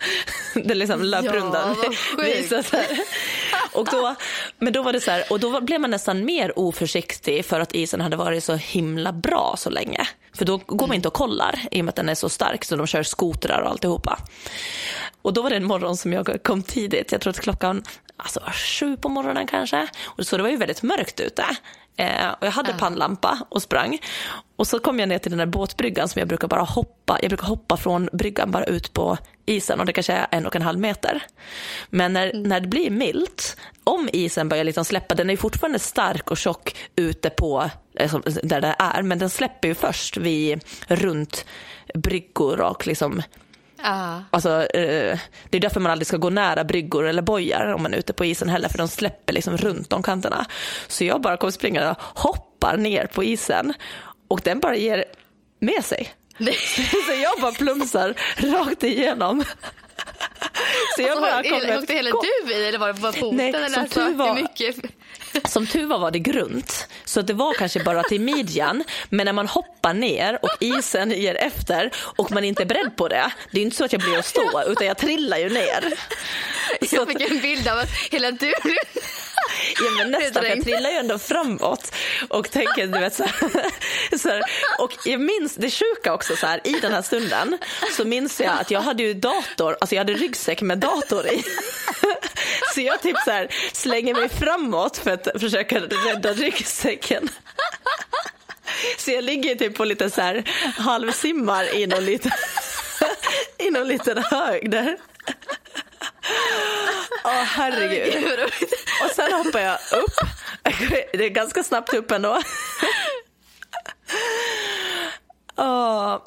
det liksom löprundan
ja,
visade. Och då, men då var det så här, och då blev man nästan mer oförsiktig för att isen hade varit så himla bra så länge. För då går man inte och kollar i och med att den är så stark så de kör skotrar och alltihopa. Och då var det en morgon som jag kom tidigt. Jag tror att klockan alltså, sju på morgonen kanske. Och så det var ju väldigt mörkt ute. Eh, och jag hade uh. pannlampa och sprang. Och så kom jag ner till den där båtbryggan som jag brukar bara hoppa. Jag brukar hoppa från bryggan bara ut på isen och det kanske är en och en halv meter. Men när, mm. när det blir milt, om isen börjar liksom släppa, den är ju fortfarande stark och tjock ute på där det är. Men den släpper ju först vid runt bryggor och liksom... Uh. Alltså, eh, det är därför man aldrig ska gå nära bryggor eller bojar om man är ute på isen heller, för de släpper liksom runt om kanterna. Så jag bara kommer springa och hoppar ner på isen och den bara ger med sig. Så jag bara plumsar rakt igenom. Så jag
alltså,
bara kommer...
Åkte hela du i eller var det bara foten?
Nej,
eller
som
alltså,
tur var...
mycket...
Som tur var var det grunt, så det var kanske bara till midjan. Men när man hoppar ner och isen ger efter och man inte är beredd på det, det är inte så att jag blir att stå, utan jag trillar ju ner. Så
jag fick en bild av att hela du...
Ja, men nästan, jag trillar ju ändå framåt och tänker, du vet så här, så här, och jag minns det sjuka också så här, i den här stunden så minns jag att jag hade ju dator, alltså jag hade ryggsäck med dator i. Så jag typ så här slänger mig framåt för att försöka rädda ryggsäcken. Så jag ligger typ på lite så här halvsimmar i någon liten i någon liten hög där. Åh, herregud. Och sen hoppar jag upp. Det är ganska snabbt upp ändå. Åh.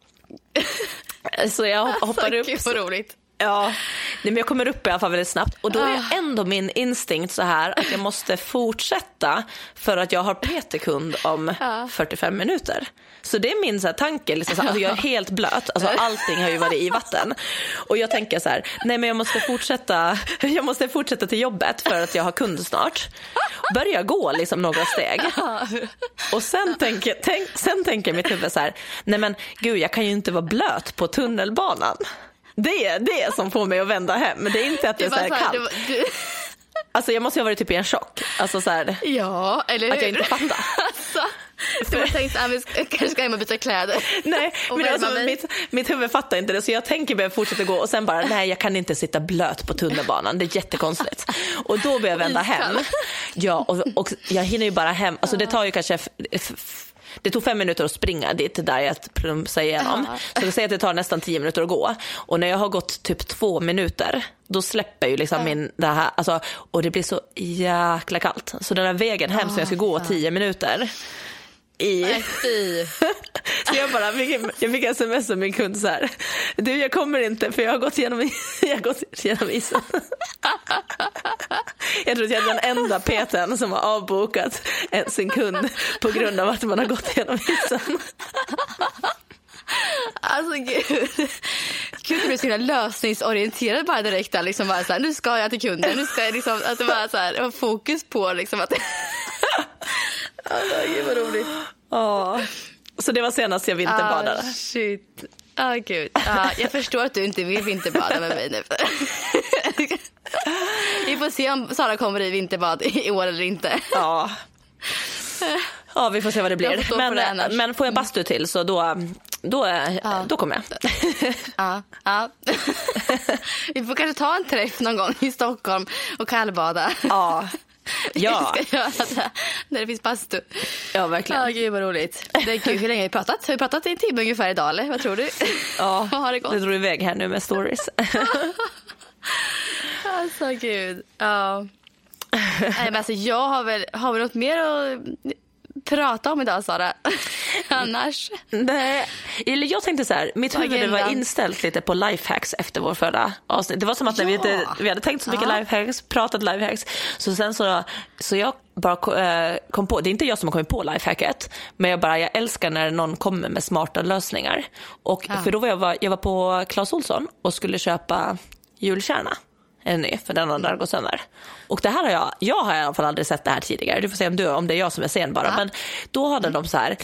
Så jag hoppar upp.
Gud, vad roligt.
Ja, men jag kommer upp i alla fall väldigt snabbt. Och då är ändå min instinkt så här att jag måste fortsätta för att jag har P T-kund om fyrtiofem minuter. Så det är min så här tanke, liksom så här, alltså jag är helt blöt, alltså allting har ju varit i vatten. Och jag tänker så här, nej men jag måste fortsätta, jag måste fortsätta till jobbet för att jag har kund snart. Börja gå liksom några steg. Och sen tänker, tänk, sen tänker mitt huvud så här, nej men gud, jag kan ju inte vara blöt på tunnelbanan. Det är det som får mig att vända hem. Men det är inte att det är så här kallt. Det var, du... Alltså jag måste ju ha varit typ i en chock. Alltså så här,
ja, eller hur?
Att jag inte fattar.
Alltså, du har tänkt att jag kanske ska hem och byta kläder.
Nej, men alltså, mitt, mitt huvud fattar inte det. Så jag tänker bara fortsätta gå. Och sen bara, nej jag kan inte sitta blöt på tunnelbanan. Det är jättekonstigt. Och då börjar jag vända hem. Ja, och, och jag hinner ju bara hem. Alltså det tar ju kanske... F- f- Det tog fem minuter att springa dit där jag plumsar igenom. Ja. Så jag säger att det tar nästan tio minuter att gå. Och när jag har gått typ två minuter, då släpper ju liksom ja. min det här, alltså, och det blir så jäkla kallt. Så den här vägen hem, ja, som jag ska gå tio minuter i. Så jag bara fick, jag fick sms av min kund så här: du, jag kommer inte för jag har gått igenom, jag har gått igenom isen. Jag tror att jag är den enda P T:n som har avbokat en sin kund på grund av att man har gått igenom isen.
Alltså gud. Gud, det blir så himla lösningsorienterad bara direkt där, liksom bara så här, nu ska jag till kunden, nu ska jag liksom, att det var så här, det var fokus på liksom att alltså gud vad roligt.
Ja. Så det var senast jag vinterbadade.
Ah, shit. Ja, oh, gud. Ah, jag förstår att du inte vill vinterbada med mig nu. Vi får se om Sara kommer i vinterbad i år eller inte.
Ja. Ja, vi får se vad det blir. Men, det men får jag bastu till så då, då, ja. då kommer jag.
Ja, ja. Vi får kanske ta en träff någon gång i Stockholm och kallbada.
Ja. Ja.
Vi ska göra det när det finns bastu.
Ja, verkligen.
Ja, gud vad roligt. Det är kul. Hur länge har vi pratat? Har vi pratat i en timme ungefär idag, eller? Vad tror du?
Ja,
har det gått?
Det drog iväg här nu med stories.
Alltså, gud. Ja. Nej, men alltså, jag har väl, har väl något mer att prata om idag, Sara? Annars?
Nej, eller jag tänkte så här, mitt huvud var inställt lite på lifehacks efter vår förra avsnitt. Det var som att när ja. vi, inte, vi hade tänkt så mycket ja. lifehacks, pratat lifehacks. Så sen så, så jag bara kom på, det är inte jag som har kommit på lifehacket, men jag bara, jag älskar när någon kommer med smarta lösningar. Och ja. för då var jag, jag var på Clas Ohlson och skulle köpa julkärna. En ny, för den andra går sönder. Och det här har jag, jag har i alla fall aldrig sett det här tidigare. Du får se om, du, om det är jag som är sen bara. Ja. Men då hade mm. de så här,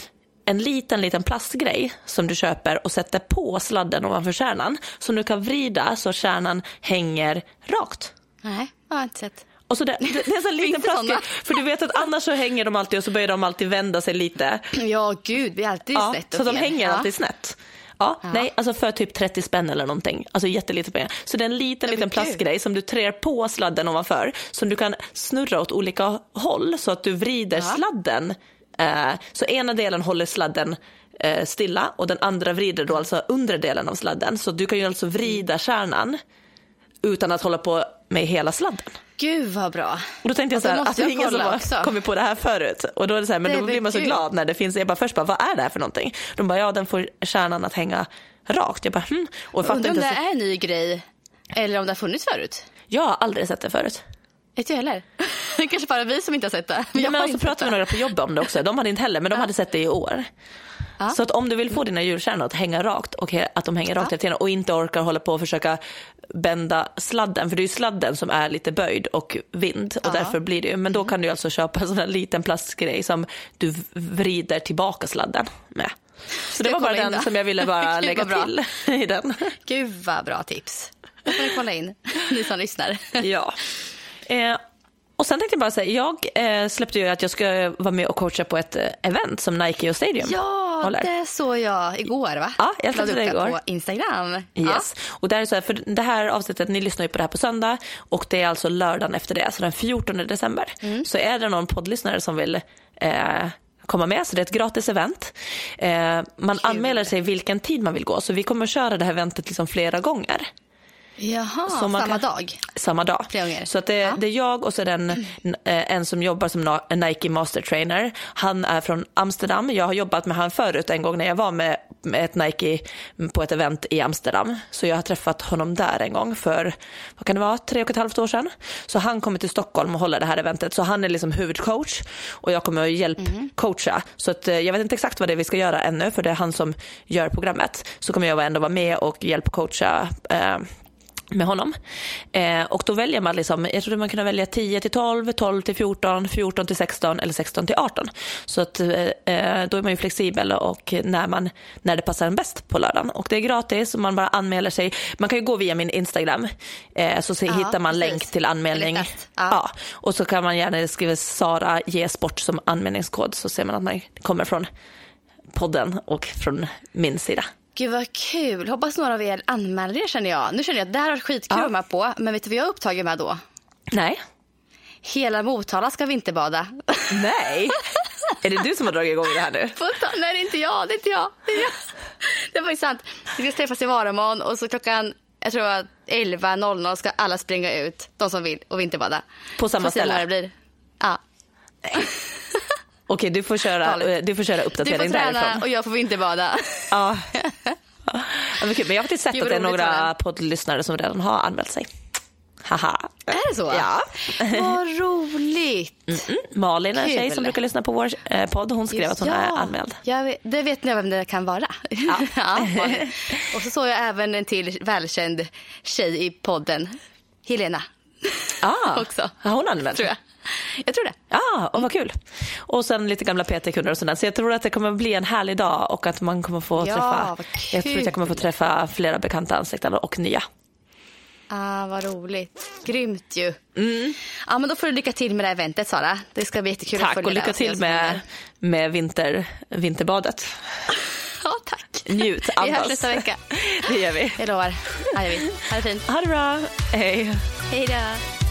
en liten, liten plastgrej som du köper och sätter på sladden ovanför kärnan. Som du kan vrida så kärnan hänger rakt.
Nej, jag har inte sett.
Och så det, det, det är så en liten plastgrej. För du vet att annars så hänger de alltid och så börjar de alltid vända sig lite.
Ja, gud, det är alltid
ja,
snett.
Så de hänger
ja.
alltid snett. Ja, ja, nej, alltså för typ trettio spänn eller någonting. Alltså jättelite pengar. Så det är en liten, liten plastgrej som du trär på sladden ovanför. Som du kan snurra åt olika håll så att du vrider ja. sladden. Eh, så ena delen håller sladden eh, stilla och den andra vrider då alltså undre delen av sladden. Så du kan ju alltså vrida kärnan utan att hålla på med hela sladden.
Gud vad bra.
Och då tänkte jag så här, att det är ingen som har kommit på det här förut. Och då är det så här, men det då blir man så glad när det finns. Jag bara först bara, vad är det här för någonting? De bara, ja, den får kärnan att hänga rakt. Jag bara, hm. Och
undrar om
inte
det
så...
är en ny grej eller om det har funnits förut.
Jag har aldrig sett det förut.
Inte jag heller. Kanske bara vi som inte har sett det.
Ja, men så pratade vi några på jobb om det också. De hade inte heller, men de ja. hade sett det i år. Ja. Så att om du vill få dina julkärnor att hänga rakt och att de hänger rakt ja. hela och inte orkar hålla på och försöka bända sladden, för det är ju sladden som är lite böjd och vind och ja. därför blir det ju, men då kan du alltså köpa en sån här liten plastgrej som du vrider tillbaka sladden med. Så det var bara den då. Som jag ville bara lägga till i den.
Gud vad bra tips. Jag får kolla in, ni som lyssnar.
Ja. Eh, och sen tänkte jag bara säga, jag eh, släppte ju att jag ska vara med och coacha på ett eh, event som Nike och Stadium
ja,
håller.
Det såg jag igår va?
Ja, jag släppte det igår.
På Instagram.
Yes.
Ja.
Och där är så här, för det här avsnittet, ni lyssnar ju på det här på söndag och det är alltså lördagen efter det, så den fjortonde december. Mm. Så är det någon poddlyssnare som vill eh, komma med, så det är ett gratis event. Eh, man Kul. anmäler sig vilken tid man vill gå, så vi kommer att köra det här eventet liksom flera gånger.
Jaha, samma kan, dag?
Samma dag. Så att det, ja. det är jag och så är det en, mm. en som jobbar som Nike Master Trainer. Han är från Amsterdam. Jag har jobbat med han förut en gång när jag var med, med ett Nike på ett event i Amsterdam. Så jag har träffat honom där en gång för, vad kan det vara, tre och ett halvt år sedan. Så han kommer till Stockholm och håller det här eventet. Så han är liksom huvudcoach och jag kommer att hjälpcoacha. Mm. Så att, jag vet inte exakt vad det är vi ska göra ännu, för det är han som gör programmet. Så kommer jag ändå vara med och hjälpcoacha eh, med honom. Eh, och då väljer man liksom, jag tror man kan välja tio till tolv, tolv till fjorton, fjorton till sexton eller sexton till arton. Så att eh, då är man ju flexibel och när man när det passar en bäst på lördagen. Och det är gratis och man bara anmäler sig. Man kan ju gå via min Instagram eh, så se, ja, hittar man precis. länk till anmälning. Ja. Ja. Och så kan man gärna skriva Sara Ge Sport som anmälningskod, så ser man att man kommer från podden och från min sida.
Gud vad kul. Hoppas några av er anmäler er, känner jag. Nu känner jag att det här har varit skitkul ja. med på. Men vet du vad jag är upptagen med då?
Nej.
Hela Motala ska vinterbada.
Nej. Är det du som har dragit igång det här nu?
Nej, det är inte jag. Det är inte jag. Det, är jag. Det var ju sant. Vi ska träffas i Varamon och så klockan, jag tror att elva noll noll ska alla springa ut. De som vill och vinterbada.
På samma ställe?
Det blir. Ja.
Nej. Okej, du får köra, du får köra uppdatering därifrån.
Du får träna därifrån. Och jag får vinterbada.
Ja. Ja, men men jag har faktiskt sett Gud, att det är några poddlyssnare som redan har anmält sig. Haha.
Är det så?
Ja.
Vad roligt.
Mm-mm. Malin, en tjej som brukar lyssna på vår eh, podd, hon skrev Just, att hon ja. är anmäld.
Jag vet, det vet ni vem det kan vara. Ja. Ja, och så såg jag även en till välkänd tjej i podden, Helena.
Ah,
också.
Har hon anmält?
Tror jag. Jag tror det.
Ja, och vad kul. Och sen lite gamla P T-kunder och sådär. Så jag tror att det kommer bli en härlig dag och att man kommer få
ja,
träffa. Jag tror att jag kommer få träffa flera bekanta ansikten och nya.
Ah, vad roligt. Grymt ju.
Mm.
Ja, men då får du lycka till med det här eventet, Sara. Det ska bli jättekul
tack,
att följa.
Tack, och lycka till med, med vinter, vinterbadet.
Ja, tack.
Njut, andas.
Vi hörs nästa vecka.
Det gör vi.
Jag lovar. Ja, jag vet. Ha det fint.
Ha det bra. Hej.
Hej då.